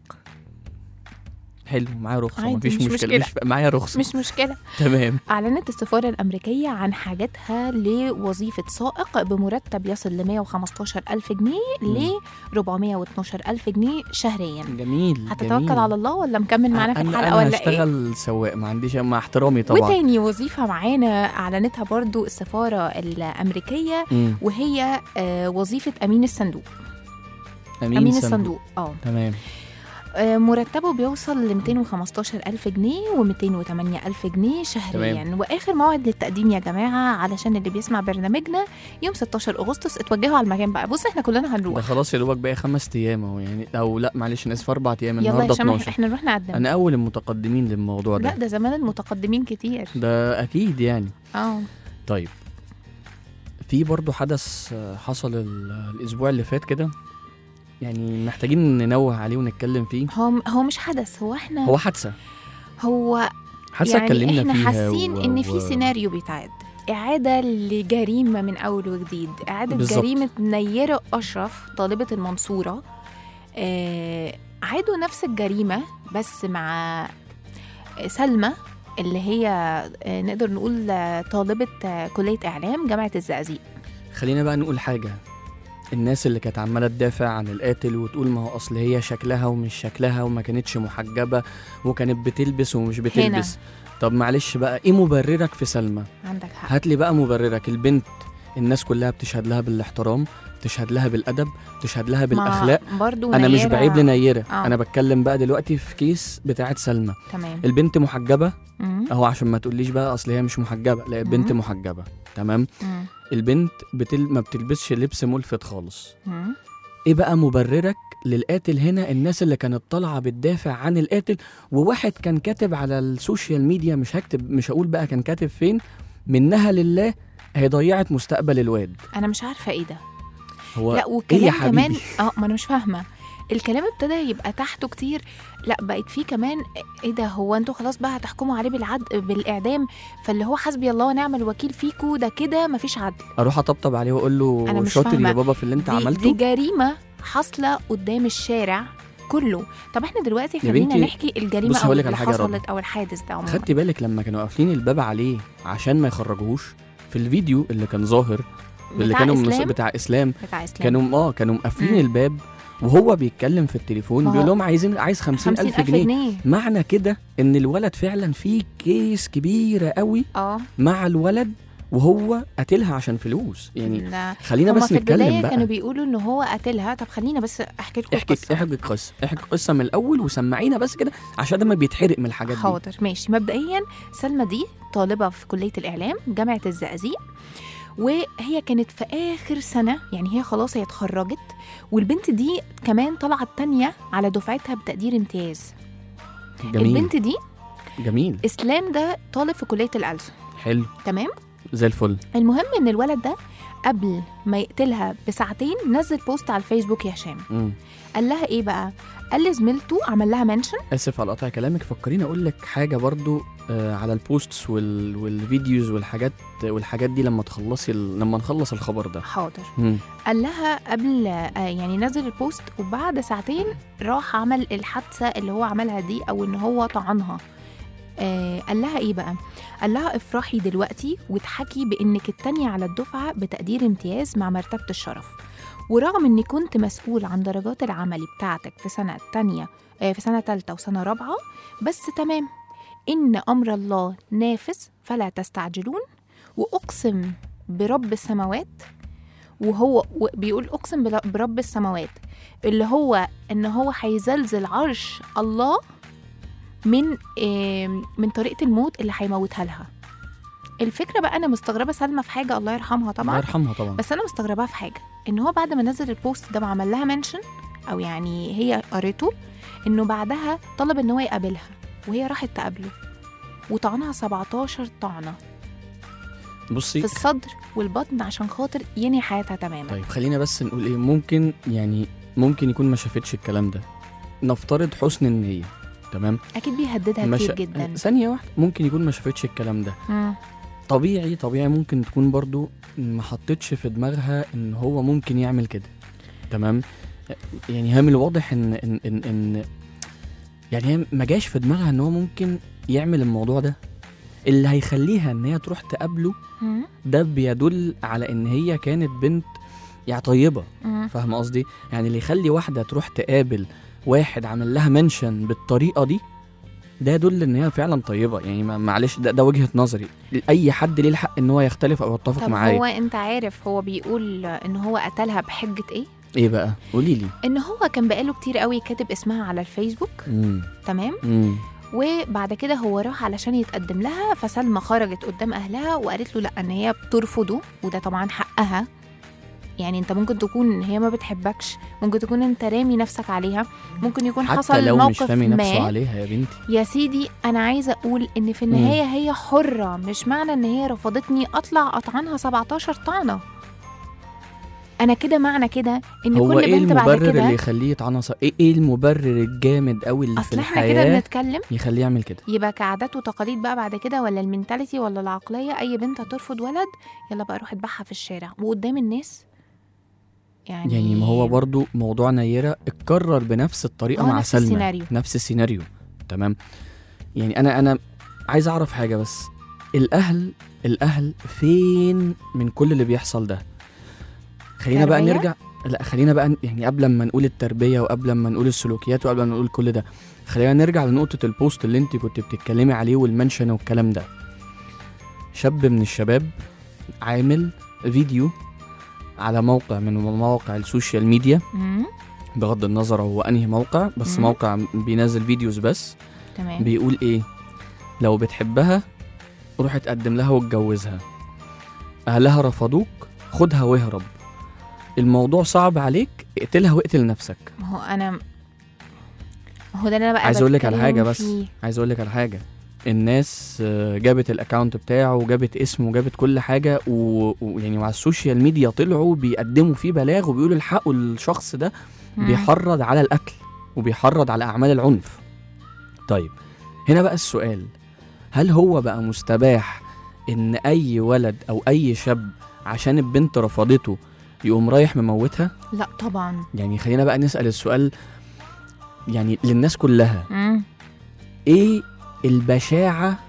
حلو، معايا رخصه مفيش مشكله. مش معايا رخصه مش مشكله. تمام. اعلنت السفاره الامريكيه عن حاجتها لوظيفه سائق بمرتب يصل ل 115,000 جنيه ل 412,000 جنيه شهريا. جميل. هتتوكل على الله ولا مكمل معانا في الحلقه ولا ايه؟ انا هشتغل سواق، ما عنديش، مع احترامي طبعا. وتاني وظيفه معانا اعلنتها برضو السفاره الامريكيه وهي وظيفه امين الصندوق. امين الصندوق. تمام. مرتبه بيوصل ل 215,000 جنيه و208,000 جنيه شهريا. تمام. واخر موعد للتقديم يا جماعه علشان اللي بيسمع برنامجنا يوم 16 اغسطس. اتوجهوا على المكان بقى. بص احنا كلنا هنروح. ده خلاص يا دوبك بقى 5 ايام اهو يعني، او لا معلش انا اسف 4 ايام. النهارده 12. احنا نروح نقدم. انا اول المتقدمين للموضوع ده. لا ده زمان المتقدمين كتير. ده اكيد يعني. طيب في برضو حدث حصل الاسبوع اللي فات كده، يعني محتاجين ننوه عليه ونتكلم فيه. هو مش حدث، هو حادثة. هو حادثة اتكلمنا يعني فيها. احنا حاسين ان في سيناريو بيتعاد، إعادة لجريمة من أول وجديد. إعادة بالزبط. جريمة نيرة أشرف طالبة المنصورة. عادوا نفس الجريمة بس مع سلمى اللي هي نقدر نقول طالبة كلية إعلام جامعة الزقازيق. خلينا بقى نقول حاجة. الناس اللي كانت عمالة تدافع عن القاتل وتقول ما هو أصل هي شكلها ومش شكلها وما كانتش محجبة وكانت بتلبس ومش بتلبس هنا. طب معلش بقى إيه مبررك في سلمى؟ عندك حق. هات لي بقى مبررك. البنت الناس كلها بتشهد لها بالاحترام، تشهد لها بالادب، تشهد لها بالاخلاق. برضو انا مش نيرة. بعيب لنيره، آه. انا بتكلم بقى دلوقتي في كيس بتاعه سلمى. تمام. البنت محجبه مم. اهو، عشان ما تقوليش بقى اصل هي مش محجبه، لا البنت مم. محجبه. تمام. مم. البنت ما بتلبسش لبس ملفت خالص. مم. ايه بقى مبررك للقاتل هنا؟ الناس اللي كانت طالعه بتدافع عن القاتل، وواحد كان كاتب على السوشيال ميديا، مش هقول بقى كان كاتب فين، منها لله هي ضيعت مستقبل الواد. انا مش عارفه ايه ده. هو لا إيه والكلام يا كمان حبيبي؟ ما انا مش فاهمه. الكلام ابتدى يبقى تحته كتير. لا بقت فيه كمان ايه ده، هو انتوا خلاص بقى هتحكموا عليه بالاعدام، فاللي هو حسبي الله ونعم الوكيل فيكو، ده كده مفيش عدل. اروح اطبطب عليه واقول أنا له مش شاطر فاهمة. يا بابا في اللي انت دي عملته. جريمه حاصله قدام الشارع كله. طب احنا دلوقتي يا خلينا بنتي، نحكي الجريمه بص او هقولك على اللي حاجة يا رضوى. حصلت او الحادث ده عموما. خدتي بالك لما كانوا قافلين الباب عليه عشان ما يخرجوهوش في الفيديو اللي كان ظاهر، اللي بتاع كانوا إسلام؟ بتاع اسلام، بتاع اسلام كانوا مقفلين مم. الباب وهو بيتكلم في التليفون، ما هو بيقول لهم عايز 50,000 جنيه. معنى كده ان الولد فعلا فيه كيس كبيره قوي مع الولد، وهو قتلها عشان فلوس. يعني لا. خلينا هما بس في نتكلم البداية بقى. كانوا بيقولوا ان هو قتلها. طب خلينا بس احكي لكم احكي قصه من الاول وسمعينا بس كده، عشان ده ما بيتحرق من الحاجات دي. حاضر ماشي. مبدئيا سلمى دي طالبة في كلية الإعلام جامعة الزقازيق، وهي كانت في آخر سنة، يعني هي خلاص هي اتخرجت، والبنت دي كمان طلعت تانية على دفعتها بتقدير امتياز. جميل. البنت دي جميل. إسلام ده طالب في كلية الألسن. حلو. تمام زي الفل. المهم ان الولد ده قبل ما يقتلها بساعتين نزل بوست على الفيسبوك يا هشام. قال لها ايه بقى؟ قال لزميلته، عمل لها منشن. اسف على قطع كلامك، فكريني اقول لك حاجه برضو على البوستس والفيديوز والحاجات دي لما نخلص الخبر ده. حاضر. قال لها قبل يعني نزل البوست وبعد ساعتين راح عمل الحادثه اللي هو عملها دي، او ان هو طعنها. قال لها ايه بقى؟ قال لها افرحي دلوقتي واضحكي بانك التانية على الدفعه بتقدير امتياز مع مرتبه الشرف، ورغم اني كنت مسؤول عن درجات العملي بتاعتك في سنه تانية في سنه تالتة وسنه رابعه، بس تمام، ان امر الله نافذ فلا تستعجلون، واقسم برب السماوات، وهو بيقول اقسم برب السماوات اللي هو ان هو هيزلزل عرش الله من طريقه الموت اللي هيموتها لها. الفكره بقى انا مستغربه سلمى في حاجه، الله يرحمها طبعا، الله يرحمها طبعا، بس انا مستغرباها في حاجه، ان هو بعد ما نزل البوست ده وعمل لها منشن، او يعني هي قريته، انه بعدها طلب ان هو يقابلها، وهي راحت تقابله وطعنها 17 طعنه بصي في الصدر والبطن عشان خاطر ينهي حياتها تماما. طيب خلينا بس نقول ايه، ممكن يكون ما شافتش الكلام ده، نفترض حسن النيه، تمام، اكيد بيهددها كتير جدا. ثانيه واحده، ممكن يكون ما شافتش الكلام ده. طبيعي ممكن تكون برضو ما حطتش في دماغها ان هو ممكن يعمل كده. تمام، يعني هي من الواضح ان يعني هي ما جاش في دماغها ان هو ممكن يعمل الموضوع ده. اللي هيخليها ان هي تروح تقابله ده بيدل على ان هي كانت بنت يعني طيبه. فاهمه قصدي؟ يعني اللي يخلي واحده تروح تقابل واحد عمل لها منشن بالطريقه دي، ده يدل ان هي فعلا طيبه. يعني معلش، ده وجهه نظري، اي حد ليه الحق ان هو يختلف او يتفق معايا. طب هو انت عارف هو بيقول ان هو قتلها بحجه ايه؟ ايه بقى؟ قولي لي. ان هو كان بقاله كتير قوي كاتب اسمها على الفيسبوك. تمام. وبعد كده هو راح علشان يتقدم لها، فسلمى خرجت قدام اهلها وقالت له لا، ان هي بترفضه، وده طبعا حقها. يعني انت ممكن تكون هي ما بتحبكش، ممكن تكون انت رامي نفسك عليها، ممكن يكون حصل حتى لو موقف مش رامي ما نفسه عليها يا بنتي. يا سيدي انا عايزه اقول ان في النهايه هي حره، مش معنى ان هي رفضتني اطلع اطعنها 17 طعنه. انا كده معنى كده ان هو كل إيه بنت بعد كده، المبرر اللي يخليه يتعنى؟ ايه المبرر الجامد قوي اللي في اصل الحياه احنا كده بنتكلم يخليه يعمل كده؟ يبقى كعادات وتقاليد بقى بعد كده، ولا المينتاليتي ولا العقليه، اي بنت هترفض ولد يلا بقى روح اذبحها في الشارع وقدام الناس. يعني ما هو برضو موضوع نيرة اتكرر بنفس الطريقه مع سلمى، نفس السيناريو. تمام. يعني انا عايز اعرف حاجه بس، الاهل فين من كل اللي بيحصل ده؟ خلينا بقى نرجع، لا خلينا بقى يعني قبل ما نقول التربيه وقبل ما نقول السلوكيات وقبل ما نقول كل ده، خلينا نرجع لنقطه البوست اللي انت كنت بتتكلمي عليه والمنشن والكلام ده. شاب من الشباب عامل فيديو على موقع من مواقع السوشيال ميديا، بغض النظر هو انهي موقع، بس موقع بينزل فيديوز بس. تمام. بيقول ايه؟ لو بتحبها روح اتقدم لها واتجوزها، اهلها رفضوك خدها واهرب، الموضوع صعب عليك اقتلها واقتل نفسك. هو ده اللي انا بقى عايز اقول لك على حاجه، فيه. بس عايز اقول لك على حاجه. الناس جابت الاكاونت بتاعه وجابت اسمه وجابت كل حاجه ويعني وعلى السوشيال ميديا طلعوا بيقدموا فيه بلاغ وبيقولوا الحقوا الشخص ده بيحرض على القتل وبيحرض على اعمال العنف. طيب هنا بقى السؤال، هل هو بقى مستباح ان اي ولد او اي شاب عشان البنت رفضته يقوم رايح مموتها؟ لا طبعا. يعني خلينا بقى نسأل السؤال يعني للناس كلها. ايه البشاعة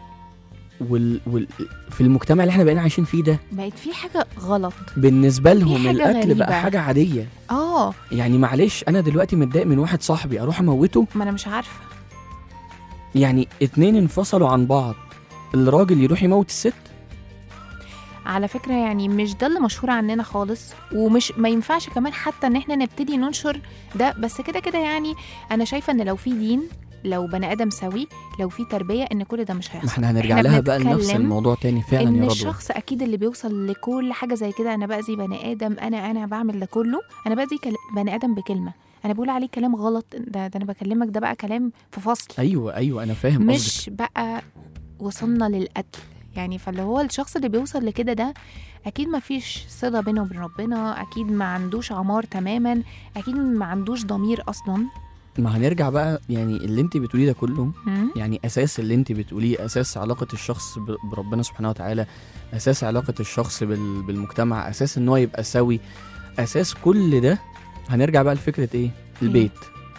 في المجتمع اللي احنا بقينا عايشين فيه ده؟ بقت في حاجة غلط بالنسبة لهم، القتل غريبة. بقى حاجة عادية. يعني معلش انا دلوقتي متضايق من واحد صاحبي اروح اموته؟ ما انا مش عارفة. يعني 2 انفصلوا عن بعض، الراجل يروح يموت الست؟ على فكرة يعني مش ده اللي مشهور عننا خالص، ومش ما ينفعش كمان حتى ان احنا نبتدي ننشر ده. بس كده كده يعني انا شايفة ان لو في دين، لو بني ادم سوي، لو في تربية، ان كل ده مش هيحصل. ما احنا هنرجع لها بقى لنفس الموضوع تاني فعلا ان يا رضوى. الشخص اكيد اللي بيوصل لكل حاجة زي كده، انا باذي بني ادم، انا بعمل ده كله، انا باذي بني ادم بكلمة، انا بقول عليه كلام غلط، ده انا بكلمك، ده بقى كلام في فصل. ايوه انا فاهم مش قصدك. بقى وصلنا للقتل يعني. فاللي هو الشخص اللي بيوصل لكده ده اكيد ما فيش صلة بينه وبين ربنا، اكيد ما عندوش عمار تماما، اكيد ما عندوش ضمير اصلا. ما هنرجع بقى يعني اللي انت بتقوليه ده كله، يعني اساس اللي انت بتقوليه اساس علاقة الشخص بربنا سبحانه وتعالى، اساس علاقة الشخص بالمجتمع، اساس ان هو يبقى سوي، اساس كل ده. هنرجع بقى لفكرة ايه؟ البيت.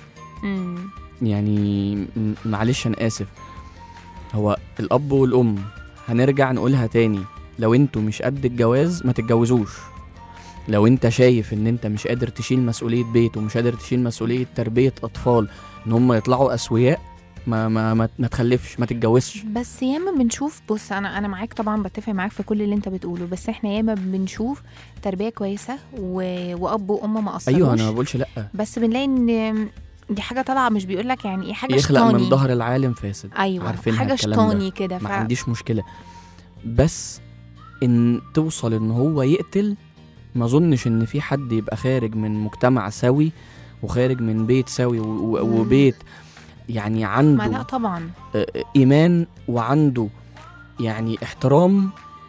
يعني معلش انا اسف، هو الاب والام هنرجع نقولها تاني، لو انتوا مش قد الجواز ما تتجوزوش. لو انت شايف ان انت مش قادر تشيل مسؤولية بيت ومش قادر تشيل مسؤولية تربية اطفال ان هم يطلعوا اسوياء، ما تخلفش، ما تتجوزش. بس ياما بنشوف، بص انا معاك طبعا، بتفق معاك في كل اللي انت بتقوله، بس احنا ياما بنشوف تربية كويسة واب وام ما قصروش. ايوه انا ما بقولش لا، بس بنلاقي ان دي حاجة طالعة مش بيقولك يعني ايه، حاجة يخلق شطاني من ظهر العالم فاسد. ايوه عارفين حاجة شطاني كده. ما عنديش مشكلة، بس ان توصل ان هو يقتل، ما اظنش ان في حد يبقى خارج من مجتمع سوي وخارج من بيت سوي وبيت يعني عنده، ما لا طبعا، ايمان وعنده يعني احترام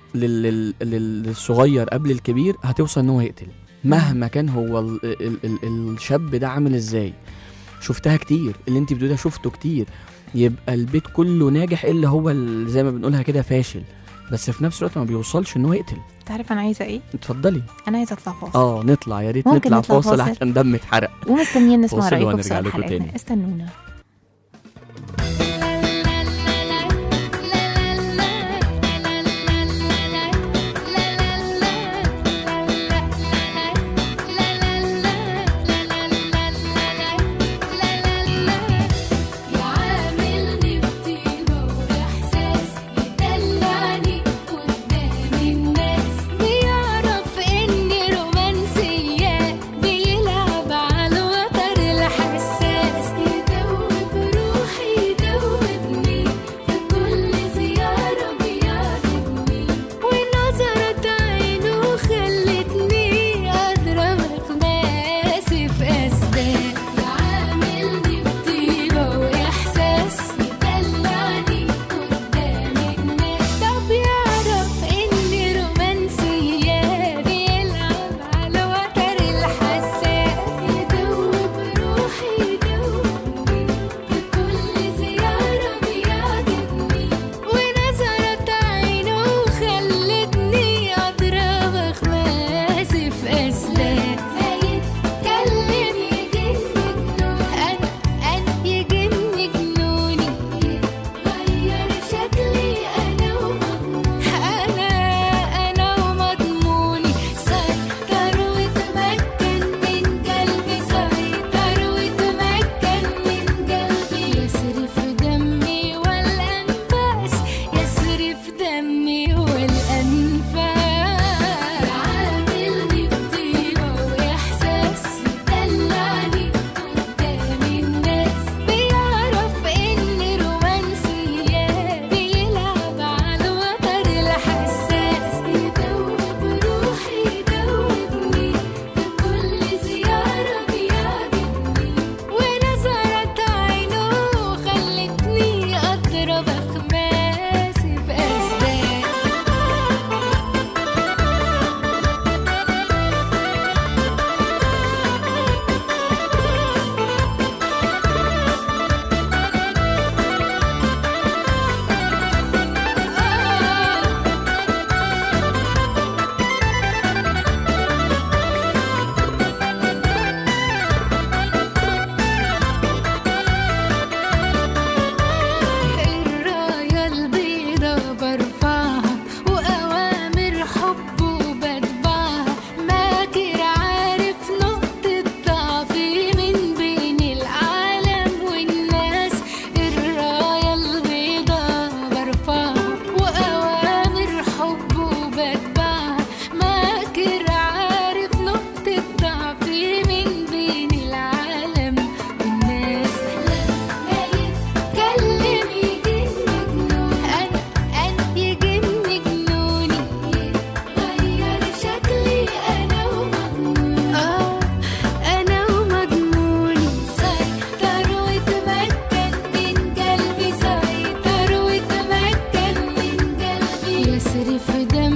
للصغير قبل الكبير، هتوصل ان هو يقتل مهما كان هو الشاب ده عامل ازاي. شفتها كتير، اللي انت بتقولها شفته كتير، يبقى البيت كله ناجح الا هو زي ما بنقولها كده فاشل، بس في نفس الوقت ما بيوصلش ان هو يقتل. تعرف انا عايزه ايه؟ اتفضلي. انا عايزه اطلع فاصل. نطلع، يا ريت نطلع فاصل عشان دم اتحرق، ومستنيين نسمع رايكم في ونرجع لكم تاني. استنونا. بيلعب على الوتر الحساس، يدوب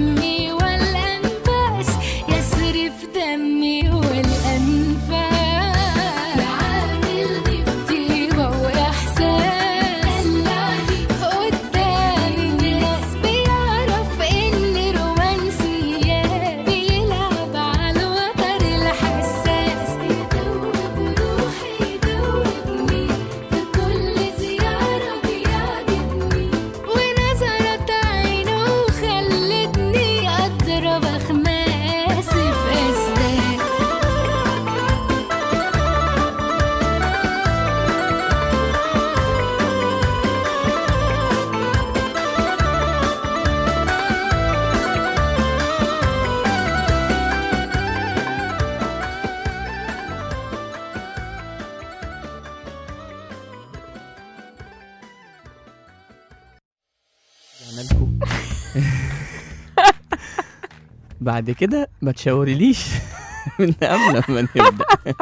دمي والأنفاس يسري في دمي والأنفاس عاملني بطيبة وإحساس قدام الناس بيعرف إني رومانسية بيلعب على الوتر الحساس يدوب روحي يدوبني في كل زيارة بيعجبني ونظرت عينه خلتني أضرب أخماسي في أسداد لكم بعد كده ما تشاوريليش من قبل ما نبدأ.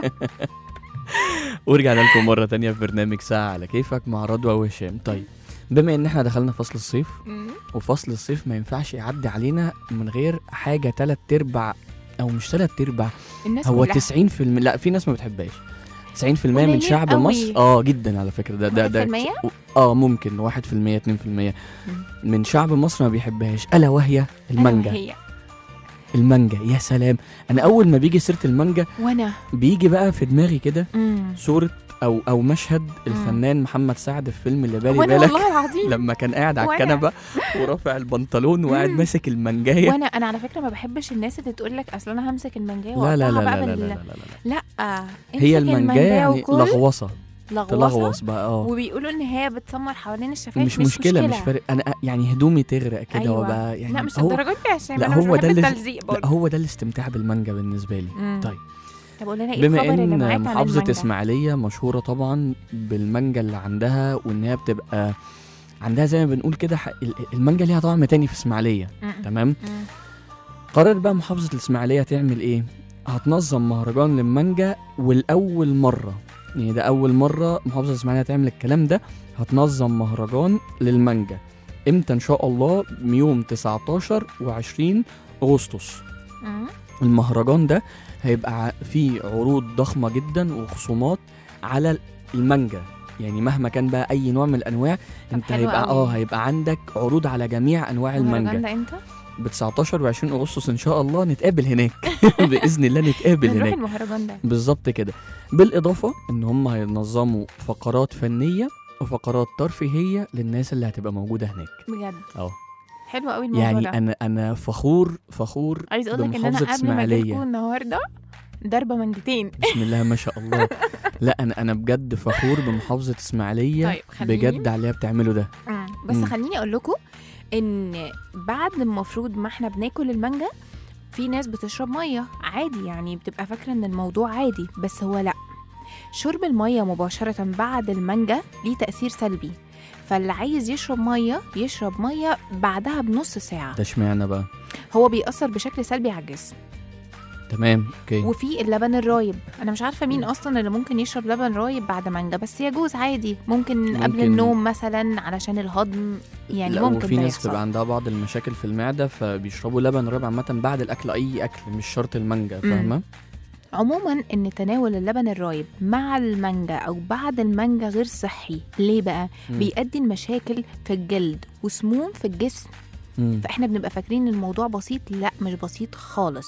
ورجعنا لكم مرة تانية في برنامج ساعة على كيفك مع رضوى وهشام. طيب بما ان احنا دخلنا فصل الصيف، وفصل الصيف ما ينفعش يعدي علينا من غير حاجة 3/4 او مش 3/4، الناس هو كلها 90%. لا في ناس ما بتحبهاش. 90% من قليل شعب قوي. مصر جدا على فكرة. ده 1%؟ ممكن 1% 2% من شعب مصر ما بيحبهاش، ألا وهي المانجا. هي المانجا يا سلام. انا اول ما بيجي سيرة المانجا وانا بيجي بقى في دماغي كده مم. صورة او مشهد الفنان محمد سعد في فيلم اللي بالي وانا بالك والله العظيم لما كان قاعد على وأنا. الكنبة ورافع البنطلون وقاعد ماسك المانجاية. وانا على فكره ما بحبش الناس اللي تقول لك اصل انا همسك المانجايه لا لا لا وأقطعها لا بقى لا لا لا لا هي المانجاية يعني وكل لغوصة لغوصه تلغوص بقى. وبيقولوا ان هي بتسمر حوالين الشفايف. مش مشكلة مش فارق. انا يعني هدومي تغرق كده أيوة. وبقى يعني لا مش هو الدرجات دي عشان لا انا مش هو ده بحب اللي التلزيق لا برضه. هو ده الاستمتاع بالمانجا بالنسبة لي. مم. طيب طب قول لنا ايه بما الخبر اللي معاك ان عن محافظة المانجا؟ اسماعيلية مشهورة طبعا بالمانجا اللي عندها، وان هي بتبقى عندها زي ما بنقول كده المانجا ليها طعم تاني في اسماعيلية. تمام. قررت بقى محافظة الاسماعيلية تعمل ايه؟ هتنظم مهرجان للمانجا، والأول مرة يعني ده أول مرة محافظة الاسماعيلية تعمل الكلام ده. هتنظم مهرجان للمانجا امتى ان شاء الله؟ يوم 19 و20 أغسطس. المهرجان ده هيبقى فيه عروض ضخمة جدا وخصومات على المانجا، يعني مهما كان بقى اي نوع من الانواع انت هيبقى عندك عروض على جميع انواع المانجا. المهرجان ده امتى؟ ب 19 و20 اغسطس ان شاء الله نتقابل هناك. باذن الله نتقابل هنروح هناك المهرجان ده بالظبط كده. بالاضافه ان هم هينظموا فقرات فنيه وفقرات ترفيهيه للناس اللي هتبقى موجوده هناك. بجد اه حلو قوي الموضوع يعني ده. انا فخور عايز اقول لك ان انا بمحافظة قبل ما اجيلكم إسماعيلية. النهارده ضربه منجتين. بسم الله ما شاء الله. لا انا بجد فخور بمحافظة اسماعيلية. طيب خليني بجد على اللي هي بتعمله ده. بس خليني اقول لكم ان بعد المفروض ما احنا بناكل المانجا في ناس بتشرب ميه عادي، يعني بتبقى فاكره ان الموضوع عادي، بس هو لا. شرب الميه مباشره بعد المانجا ليه تاثير سلبي، فاللي عايز يشرب ميه يشرب ميه بعدها بنص ساعه. ده اشمعنى بقى؟ هو بيأثر بشكل سلبي على الجسم. تمام اوكي. وفي اللبن الرايب، انا مش عارفه مين اصلا اللي ممكن يشرب لبن رايب بعد مانجا، بس يجوز عادي. ممكن قبل النوم مثلا علشان الهضم، يعني لا ممكن وفي ده ناس يحصل. بتبقى عندها بعض المشاكل في المعدة فبيشربوا لبن رايب عامة بعد الأكل، أي أكل مش شرط المانجا، فاهمة؟ عموما ان تناول اللبن الرايب مع المانجا او بعد المانجا غير صحي. ليه بقى؟ بيؤدي لمشاكل في الجلد وسموم في الجسم. فاحنا بنبقى فاكرين الموضوع بسيط، لا مش بسيط خالص.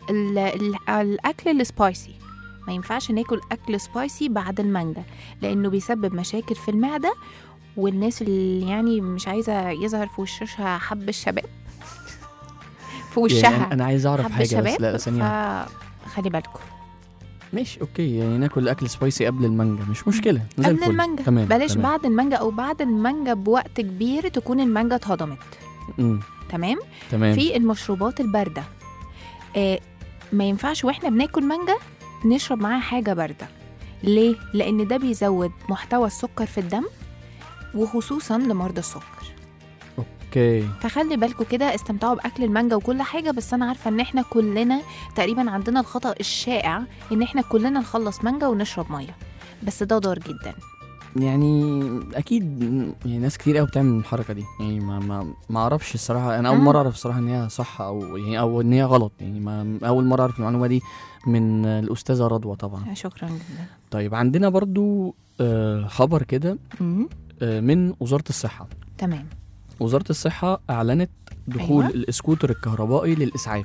الاكل السبايسي ما ينفعش ناكل اكل سبايسي بعد المانجا لانه بيسبب مشاكل في المعده، والناس اللي يعني مش عايزه يظهر في وشها حب الشباب في وشها يعني انا عايز اعرف حاجه بس. لا ثانيه، خلي بالكم. ماشي اوكي، يعني ناكل اكل سبايسي قبل المانجا مش مشكله، زي قبل الفل. المانجا تمام. بلاش تمام. بعد المانجا، او بعد المانجا بوقت كبير تكون المانجا اتهضمت. تمام. في المشروبات البارده ما ينفعش واحنا بناكل مانجا نشرب معاها حاجه بارده. ليه؟ لان ده بيزود محتوى السكر في الدم، وخصوصا لمرضى السكر. اوكي. فخلي بالكم كده، استمتعوا باكل المانجا وكل حاجه، بس انا عارفه ان احنا كلنا تقريبا عندنا الخطأ الشائع ان احنا كلنا نخلص مانجا ونشرب ميه، بس ده ضار جدا. يعني اكيد يعني ناس كتير قوي بتعمل الحركه دي، يعني ما اعرفش الصراحه. انا اول مره اعرف الصراحه ان هي صح او ان هي غلط، يعني ما اول مره اعرف المعلومه دي من الاستاذه رضوى طبعا. شكرا جدا. طيب عندنا برضو خبر كده من وزاره الصحه. تمام. وزاره الصحه اعلنت دخول أيوة. الاسكوتر الكهربائي للاسعاف.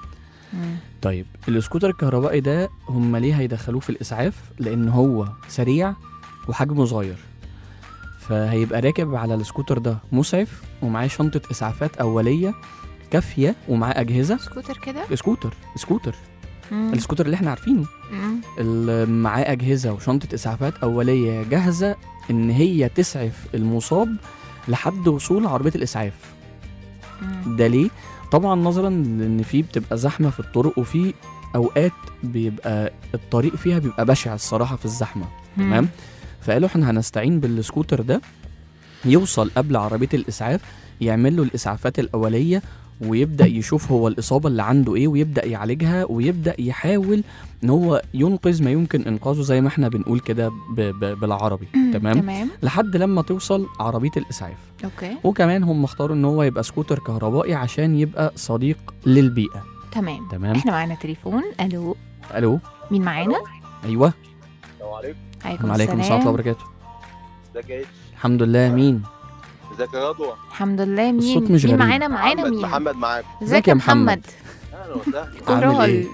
طيب الاسكوتر الكهربائي ده هم ليه هيدخلوه في الاسعاف؟ لان هو سريع وحجمه صغير، فهيبقى راكب على الاسكوتر ده مسعف ومعاه شنطه اسعافات اوليه كافيه ومعاه اجهزه. سكوتر كده؟ سكوتر السكوتر اللي احنا عارفينه، اللي معاه اجهزه وشنطه اسعافات اوليه جاهزه ان هي تسعف المصاب لحد وصول عربيه الاسعاف. ده ليه؟ طبعا نظرا لان في بتبقى زحمه في الطرق، وفي اوقات بيبقى الطريق فيها بيبقى بشع الصراحه في الزحمه. تمام. فقالوا احنا هنستعين بالسكوتر ده يوصل قبل عربيه الاسعاف، يعمل له الاسعافات الاوليه ويبدا يشوف هو الاصابه اللي عنده ايه ويبدا يعالجها ويبدا يحاول ان هو ينقذ ما يمكن انقاذه زي ما احنا بنقول كده بالعربي. تمام. لحد لما توصل عربيه الاسعاف. اوكي. وكمان هم اختاروا ان هو يبقى سكوتر كهربائي عشان يبقى صديق للبيئه. تمام. احنا معانا تليفون. الو مين معانا؟ ايوه. السلام عليكم. وعليكم السلام ورحمه الله وبركاته. ازيك يا اتش؟ الحمد لله. مين؟ ازيك يا رضوى؟ الحمد لله. مين؟ الصوت مش مين غريب. معانا مين؟ محمد معاك. ازيك يا محمد؟ اهلا وسهلا. عامل ايه؟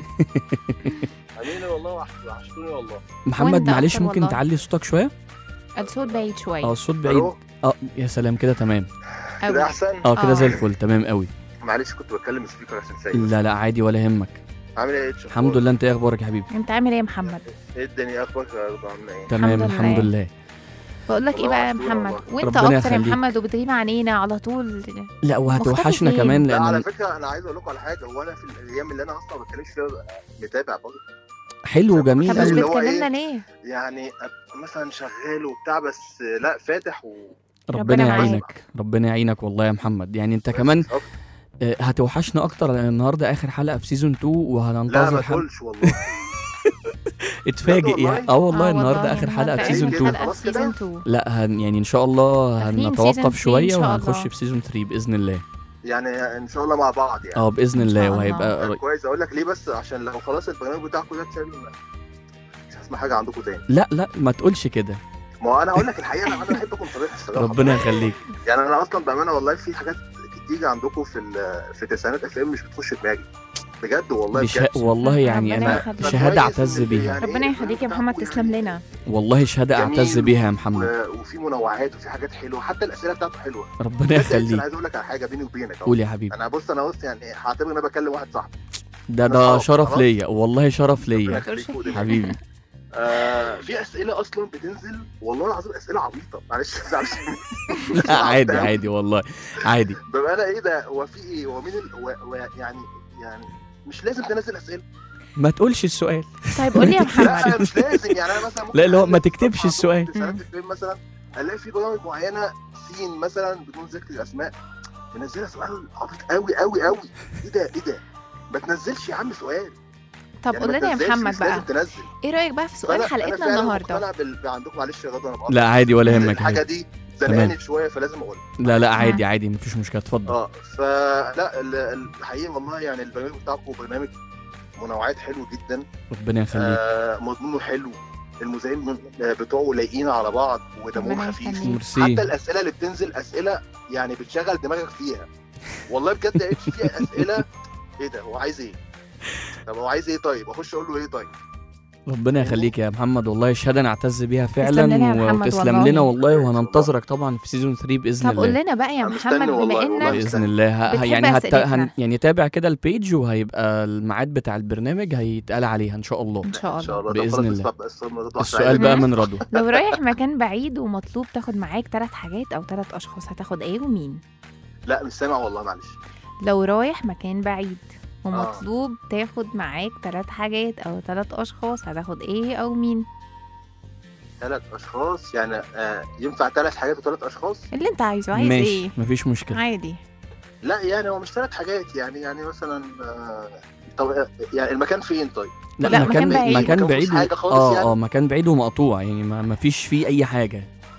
امين والله، وحشتوني والله. محمد معلش ممكن تعلي صوتك شويه؟ الصوت بعيد شويه. الصوت بعيد. يا سلام كده تمام. كده احسن. كده زي الفل تمام قوي. معلش كنت بتكلم سبيكر عشان سايق. لا عادي ولا يهمك. عامل ايه يا اتش؟ الحمد لله. انت ايه اخبارك يا حبيبي؟ انت عامل ايه يا محمد؟ ايه الدنيا اخبارك يا رضوى؟ عامله ايه؟ تمام الحمد لله. بقول لك ايه بقى يا محمد، وانت اكتر يا محمد وبتغيب عنينا على طول. لا وهتوحشنا كمان لان على فكره انا عايز اقول لكم على حاجه. هو انا في الايام اللي انا اصلا ما بتكلمش فيها متابع برضه. حلو وجميل. طب مش بتكلمنا ليه؟ يعني مثلا شغال وبتاع بس لا فاتح ربنا يعينك. ربنا يعينك والله يا محمد. يعني انت كمان هتوحشنا اكتر لان النهارده اخر حلقه في سيزون 2 وهننتظر. لا ما تقولش والله. اتفاجئ يعني. والله النهارده اخر حلقه في سيزون 2. لا يعني ان شاء الله هنتوقف شويه وهنخش في سيزون 3 باذن الله. يعني ان شاء الله مع بعض يعني. باذن الله. وهيبقى كويس. اقول لك ليه بس؟ عشان لو خلاص البرنامج بتاعكم ده اتشال مش هسمع حاجه عندكم تاني. لا ما تقولش كده. ما هو انا هقول لك الحقيقه، انا بحب اكون صريح الصراحه. ربنا يخليك. يعني انا اصلا بامانه والله في حاجات كتير عندكم في تسعينات FM مش بتخش دماغي بجد والله. والله يعني انا شهاده اعتز بيها. يعني ربنا يخليك يا محمد. تسلم لنا والله. شهاده اعتز بيها يا محمد. وفي منوعات وفي حاجات حلوه، حتى الاسئله بتاعته حلوه. ربنا يخليك. انا عايز اقول لك على حاجه بيني وبينك. قول يا حبيبي. انا بص يعني هعتبر ان انا بكلم واحد صاحبي. ده شرف ليا والله. شرف ليا حبيبي. في اسئله اصلا بتنزل والله العظيم، اسئله عبيطه. معلش لا عادي والله عادي. ببقى انا ايه ده؟ هو في ايه؟ هو مين يعني مش لازم تنزل اسئله. ما تقولش السؤال. طيب قول لي يا محمد. لا مش لازم. يعني انا مثلا لا اللي هو ما تكتبش السؤال. مثلا الاقي في برامج معينه سين مثلا بدون ذكر الاسماء منزله سؤال عبيط قوي قوي قوي. ايه ده؟ ما تنزلش يا عم سؤال. طب قول لنا يا محمد بقى، ايه رايك بقى في سؤال حلقتنا النهارده؟ انا عندكم معلش يا غدا. لا عادي ولا يهمك. الحاجه دي زنقني شويه فلازم اقولها. لا عادي مفيش مشكله. اتفضل. فلا الحقيقه والله يعني البرنامج بتاعكم برنامج منوعات حلو جدا. ربنا يخليك. مضمونه حلو، المذيعين بتوعه لايقين على بعض ودمهم خفيف. حتى الاسئله اللي بتنزل اسئله يعني بتشغل دماغك فيها والله بجد. يا اتش فيها اسئله ايه ده؟ هو عايز ايه؟ طب هو عايز ايه؟ طيب اخش اقول له ايه؟ طيب ربنا يخليك يا محمد والله. شهاده نعتز بيها فعلا. وتسلم لنا والله. وهننتظرك طبعا في سيزون 3 باذن الله. طب قول لنا بقى يا محمد بما انك باذن الله يعني تابع كده البيج وهيبقى الميعاد بتاع البرنامج هيتقال عليها ان شاء الله. ان شاء الله باذن الله. السؤال بقى من رضوى. لو رايح مكان بعيد ومطلوب تاخد معاك 3 حاجات او 3 اشخاص، هتاخد ايه ومين؟ لا مش سامع والله معلش. لو رايح مكان بعيد ومطلوب تاخد معاك 3 حاجات او 3 اشخاص، هتاخد ايه او مين؟ 3 اشخاص يعني ينفع 3 حاجات و3 اشخاص؟ اللي انت عايزه. عايز ماشي. ايه؟ مفيش مشكله عادي. لا يعني هو مش 3 حاجات يعني مثلا طب يعني المكان فين طيب؟ لا مكان بعيد. مكان بعيد حاجه خالص يعني. مكان بعيد ومقطوع يعني ما فيش فيه اي حاجه.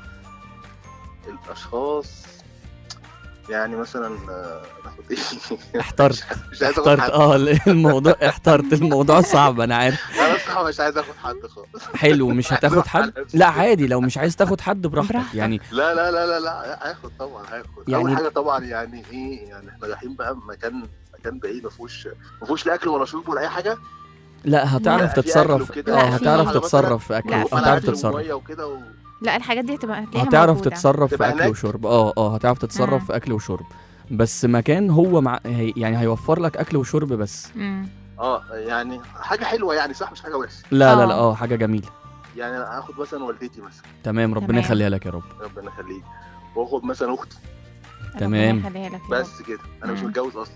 اشخاص يعني مثلا ناخد ايه؟ احترت مش عايز اخد حد. الموضوع احترت، الموضوع صعب انا عارف. انا بصراحه مش عايز اخد حد خالص. حلو، مش هتاخد حد؟ لا عادي، لو مش عايز تاخد حد براحتك يعني. لا لا لا لا لا هاخد طبعا، هاخد يعني. اول حاجه طبعا يعني ايه، يعني احنا رايحين بقى مكان بعيد، ما فيهوش لا اكل ولا شرب ولا اي حاجه. لا هتعرف تتصرف، هتعرف تتصرف في اكل، هتعرف تتصرف. لا الحاجات دي هتبقى هتعرف تتصرف في اكل وشرب. هتعرف تتصرف في اكل وشرب، بس مكان هو يعني هيوفر لك اكل وشرب بس. يعني حاجه حلوه يعني، صح؟ مش حاجه وحشه. لا لا حاجه جميله يعني. هاخد مثلا والدتي مثلا. تمام، ربنا يخليها لك يا رب. ربنا يخليك. واخد مثلا اختي. تمام بس كده. انا مش متجوز اصلا.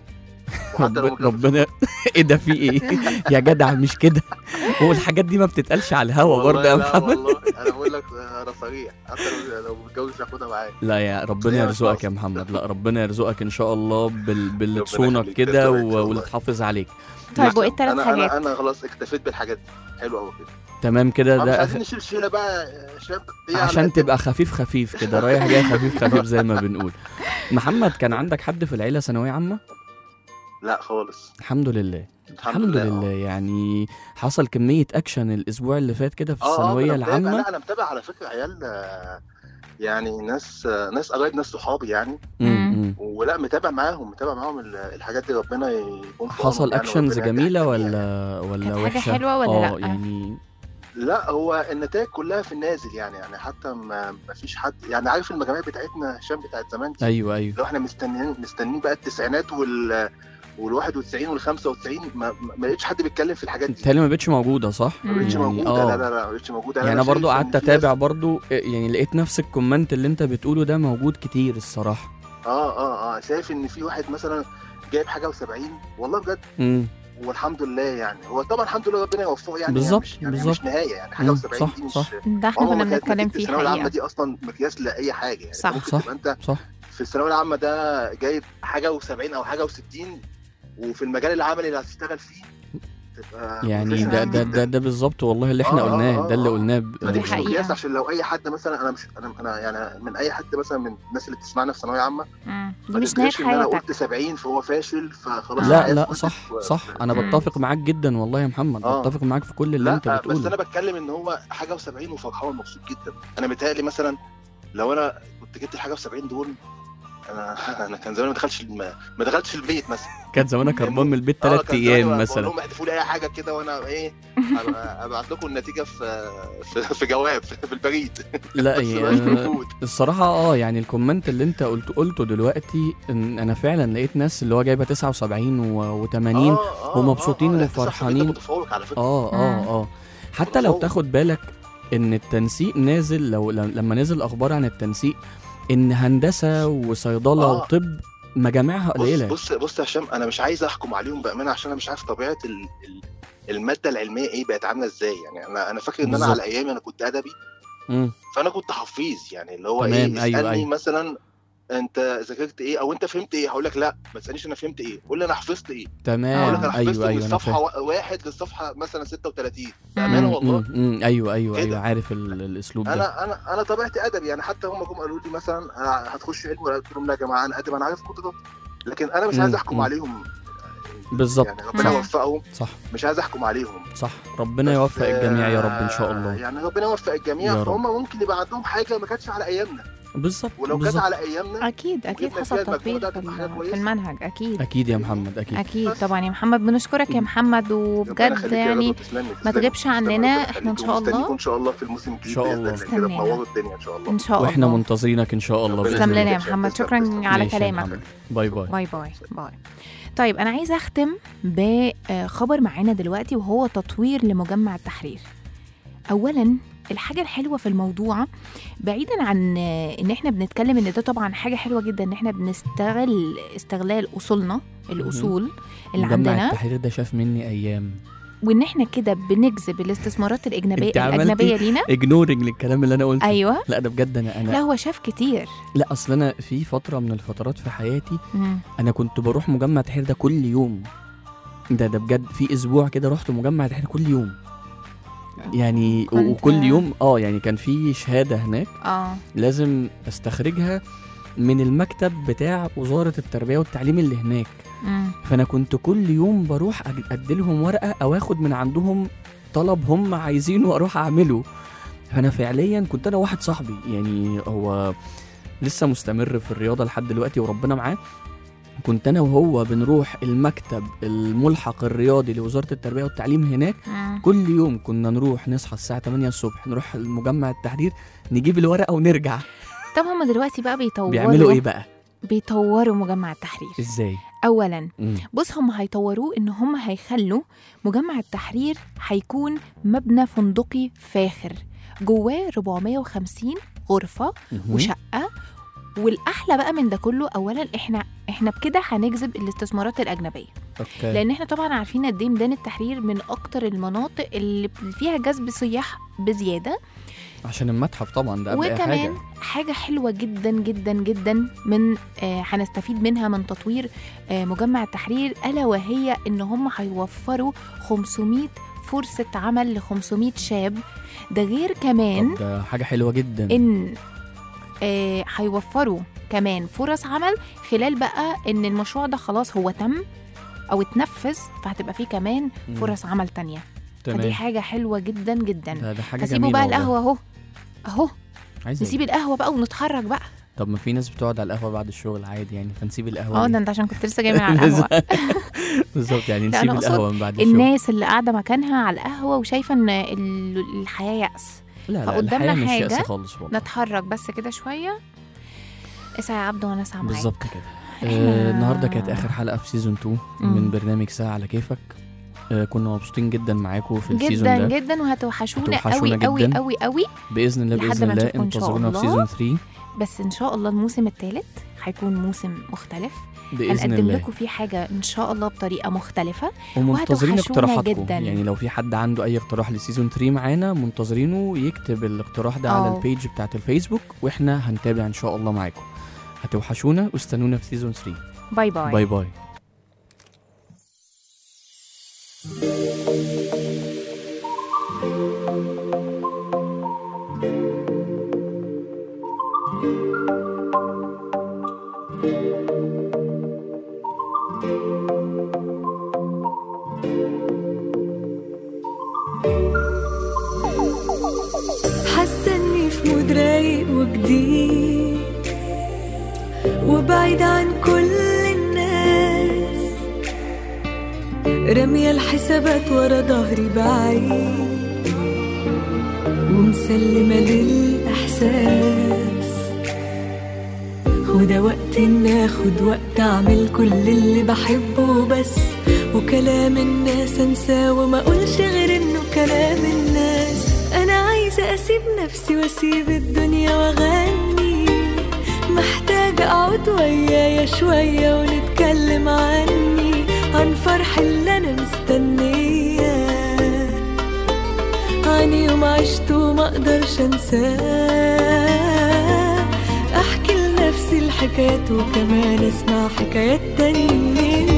ربنا ايه ده، في ايه يا جدع؟ مش كده، هو الحاجات دي ما بتتقالش على الهوا برضه يا محمد. والله انا بقول لك انا صريح، حتى لو متجوز هاخدها معايا. لا يا ربنا يرزقك يا محمد، لا ربنا يرزقك ان شاء الله باللي تصونك كده واللي تحافظ عليك. طيب وايه الثلاث حاجات؟ انا خلاص اكتفيت بالحاجات دي. حلو قوي كده. تمام كده. ده عايزين نشيل شيله بقى شاب عشان تبقى خفيف كده، رايح جاي خفيف زي ما بنقول. محمد، كان عندك حد في العيله ثانويه عامه؟ لا خالص. الحمد لله. يعني حصل كميه اكشن الاسبوع اللي فات كده في الثانويه العامه. لا انا متابع على فكره عيال، يعني ناس قرايب، ناس صحابي يعني. ولا متابع معاهم الحاجات دي. ربنا يكون في حصل اكشنز جميله ولا وحشه؟ حاجه حلوه ولا لا يعني لا، هو النتائج كلها في النازل يعني حتى ما فيش حد يعني عارف المجاميع بتاعتنا هشام بتاعت زمان. ايوه لو احنا مستنيين بقى التسعينات وال91 وال95 ما لقيتش حد بيتكلم في الحاجات دي. بالتالي ما بقتش موجوده، صح؟ ما بقتش موجوده. لا ما بقتش موجوده. يعني انا برضو قعدت اتابع برضو، يعني لقيت نفس الكومنت اللي انت بتقوله ده موجود كتير الصراحه. شايف ان في واحد مثلا جايب حاجه و70 والله بجد. والحمد لله يعني. هو طبعا الحمد لله ربنا يوفقه يعني. بالظبط مش نهايه يعني. حاجه و70 دي مش ده احنا كنا بنتكلم فيه. الثانويه العامه دي اصلا مقياس لاي حاجه يعني. صح. انت في الثانويه العامه ده جايب حاجه و70 او حاجه و60، وفي المجال العملي اللي هتشتغل فيه تبقى يعني ده بالظبط والله اللي احنا قلناه. ده اللي قلناه دي حقيقه. عشان لو اي حد مثلا انا يعني من اي حد مثلا من الناس اللي بتسمعنا في ثانويه عامه دي مش نهايه حياتك. انا قلت 70 فهو فاشل فخلاص. لا صح انا بتفق معاك جدا والله يا محمد. بتفق معاك في كل اللي انت بتقوله. بس انا بتكلم ان هو حاجه و70 وفرحان ومبسوط جدا. انا متهيألي مثلا لو انا كنت جبت الحاجه و70 دول، انا كان زمان ما دخلتش البيت مثلا. كان زمانك هربان من البيت 3 ايام مثلا. بقول لهم احذفوا لي اي حاجه كده وانا ايه ابعت لكم النتيجه في جواب في البريد. لا يعني الصراحه يعني الكومنت اللي انت قلته دلوقتي، ان انا فعلا لقيت ناس اللي هو جايبه 79 و80 ومبسوطين وفرحانين. حتى لو تاخد بالك ان التنسيق نازل، لما نزل الاخبار عن التنسيق ان هندسه وصيدله وطب مجامعها قليله. بص يا هشام، انا مش عايز احكم عليهم بامانه عشان انا مش عارف طبيعه الماده العلميه ايه بقت عامله ازاي يعني. انا فاكر ان انا على ايامي انا كنت ادبي. فانا كنت حفيظ يعني اللي هو ايه اسالني أيوة. مثلا انت ذاكرت ايه او انت فهمت ايه، هقول لك لا ما تسالنيش انا فهمت ايه، قول لي انا حفظت ايه. تمام. هقول لك انا حفظت أيوة من الصفحه 1 للصفحه مثلا 36 بامانه والله. ايوه عارف الاسلوب ده. انا طبيعتي ادبي يعني. حتى هم جم قالوا لي مثلا هتخش علم، ولا قلت لهم لا يا جماعه انا ادبي، انا عارف قدراتي، لكن انا مش عايز احكم عليهم بالظبط. يعني ربنا يوفقهم. صح. مش عايز احكم عليهم. صح. ربنا يوفق الجميع يا رب ان شاء الله. يعني ربنا يوفق الجميع. فهم ممكن يبقى عندهم حاجه ما كانتش على ايامنا. بالظبط. ولو كانت على ايامنا اكيد حصل تطوير في المنهج. اكيد يا محمد. اكيد طبعا يا محمد. بنشكرك يا محمد، وبجد يعني ما تغيبش عننا. احنا ان شاء الله ان شاء الله في الموسم الجديد ان شاء الله ننوروا الدنيا ان شاء الله. واحنا منتظرينك ان شاء الله. تسلم لنا يا محمد. شكرا على كلامك. باي باي. طيب انا عايزه اختم بخبر معانا دلوقتي، وهو تطوير لمجمع التحرير. اولا الحاجة الحلوة في الموضوع، بعيدا عن ان احنا بنتكلم ان ده طبعا حاجة حلوة جدا ان احنا بنستغل استغلال اصولنا، الاصول اللي عندنا. مجمع التحرير ده شاف مني ايام، وان احنا كده بنجذب الاستثمارات الاجنبيه لينا. اجنورنج للكلام اللي انا قلته. ايوه. لا ده بجد انا لا هو شاف كتير. لا اصل انا في فتره من الفترات في حياتي انا كنت بروح مجمع التحرير ده كل يوم. ده بجد في اسبوع كده رحت مجمع التحرير كل يوم. يعني وكل يوم يعني كان في شهادة هناك لازم استخرجها من المكتب بتاع وزارة التربية والتعليم اللي هناك. فأنا كنت كل يوم بروح أديلهم ورقة أو أخد من عندهم طلب هم عايزينه وأروح أعمله. فأنا فعليا كنت أنا واحد صاحبي يعني هو لسه مستمر في الرياضة لحد دلوقتي وربنا معاه، كنت أنا وهو بنروح المكتب الملحق الرياضي لوزارة التربية والتعليم هناك. كل يوم كنا نروح نصحى الساعة 8 الصبح نروح المجمع التحرير نجيب الورقة ونرجع. طب هم دلوقتي بقى بيعملوا إيه بقى؟ بيطوروا مجمع التحرير. إزاي؟ أولا بص هم هيطوروه إن هم هيخلوا مجمع التحرير هيكون مبنى فندقي فاخر جواه 450 غرفة وشقة. والأحلى بقى من ده كله أولا إحنا بكده هنجذب الاستثمارات الأجنبية. لأن إحنا طبعا عارفين قد إيه ميدان التحرير من أكتر المناطق اللي فيها جذب سياح بزيادة عشان المتحف طبعا ده وكمان حاجة حلوة جدا جدا جدا من هنستفيد منها من تطوير مجمع التحرير، ألا وهي إن هم هيوفروا 500 فرصة عمل ل 500 شاب. ده غير كمان ده حاجة حلوة جدا إن هيوفروا كمان فرص عمل خلال بقى إن المشروع ده خلاص هو تم أو اتنفذ، فهتبقى فيه كمان فرص عمل تانية. فدي حاجة حلوة جدا جدا. ده حاجة فسيبوا بقى القهوة اهو نسيب إيه؟ القهوة بقى ونتحرك بقى. طب ما في ناس بتقعد على القهوة بعد الشغل عادي يعني، فنسيب القهوة. ده انت عشان كنت لسه جاي من على القهوة. بالظبط يعني نسيب القهوة من بعد الشغل. الناس اللي قاعدة مكانها على القهوة وشايفة ان الحياة يأس. لا فقدامنا الحياة مش حاجة يأس خالص والله. نتحرك بس كده شوية. اسعى يا عبد وانا اسعى معاك. بالظبط كده. النهاردة كانت آخر حلقة في سيزون 2 من برنامج ساعة على كيفك. كنا مبسوطين جدا معاكم في السيزون ده جدا جدا، وهتوحشونا قوي قوي قوي قوي بإذن الله. بإذن الله انتظرونا في سيزون 3. بس إن شاء الله الموسم الثالث هيكون موسم مختلف بإذن هنقدم الله لكم فيه حاجة إن شاء الله بطريقة مختلفة، ومنتظرين اقتراحاتكم جدا. يعني لو في حد عنده أي اقتراح لسيزون 3 معانا منتظرينه يكتب الاقتراح ده على البيج بتاعت الفيسبوك وإحنا هنتابع إن شاء الله معاكم. هتوحشونا واستنونا في سيزون 3. باي باي. باي باي. حاسة اني في مود رايق وجديد وبعيد عن كل الناس، رمية الحسابات ورا ظهري بعيد ومسلمة للإحساس. وده وقت إن آخد وقت أعمل كل اللي بحبه بس، وكلام الناس أنساه وما أقولش غير إنه كلام الناس. أنا عايزة أسيب نفسي وأسيب الدنيا وأغني، محتاجة أقعد ويايا شوية ونتكلم عني عن فرح اللي أنا مستنياه، عن يوم عشته ما أقدرش أنساه. أحكي لنفسي الحكايات وكمان أسمع حكايات تانيين.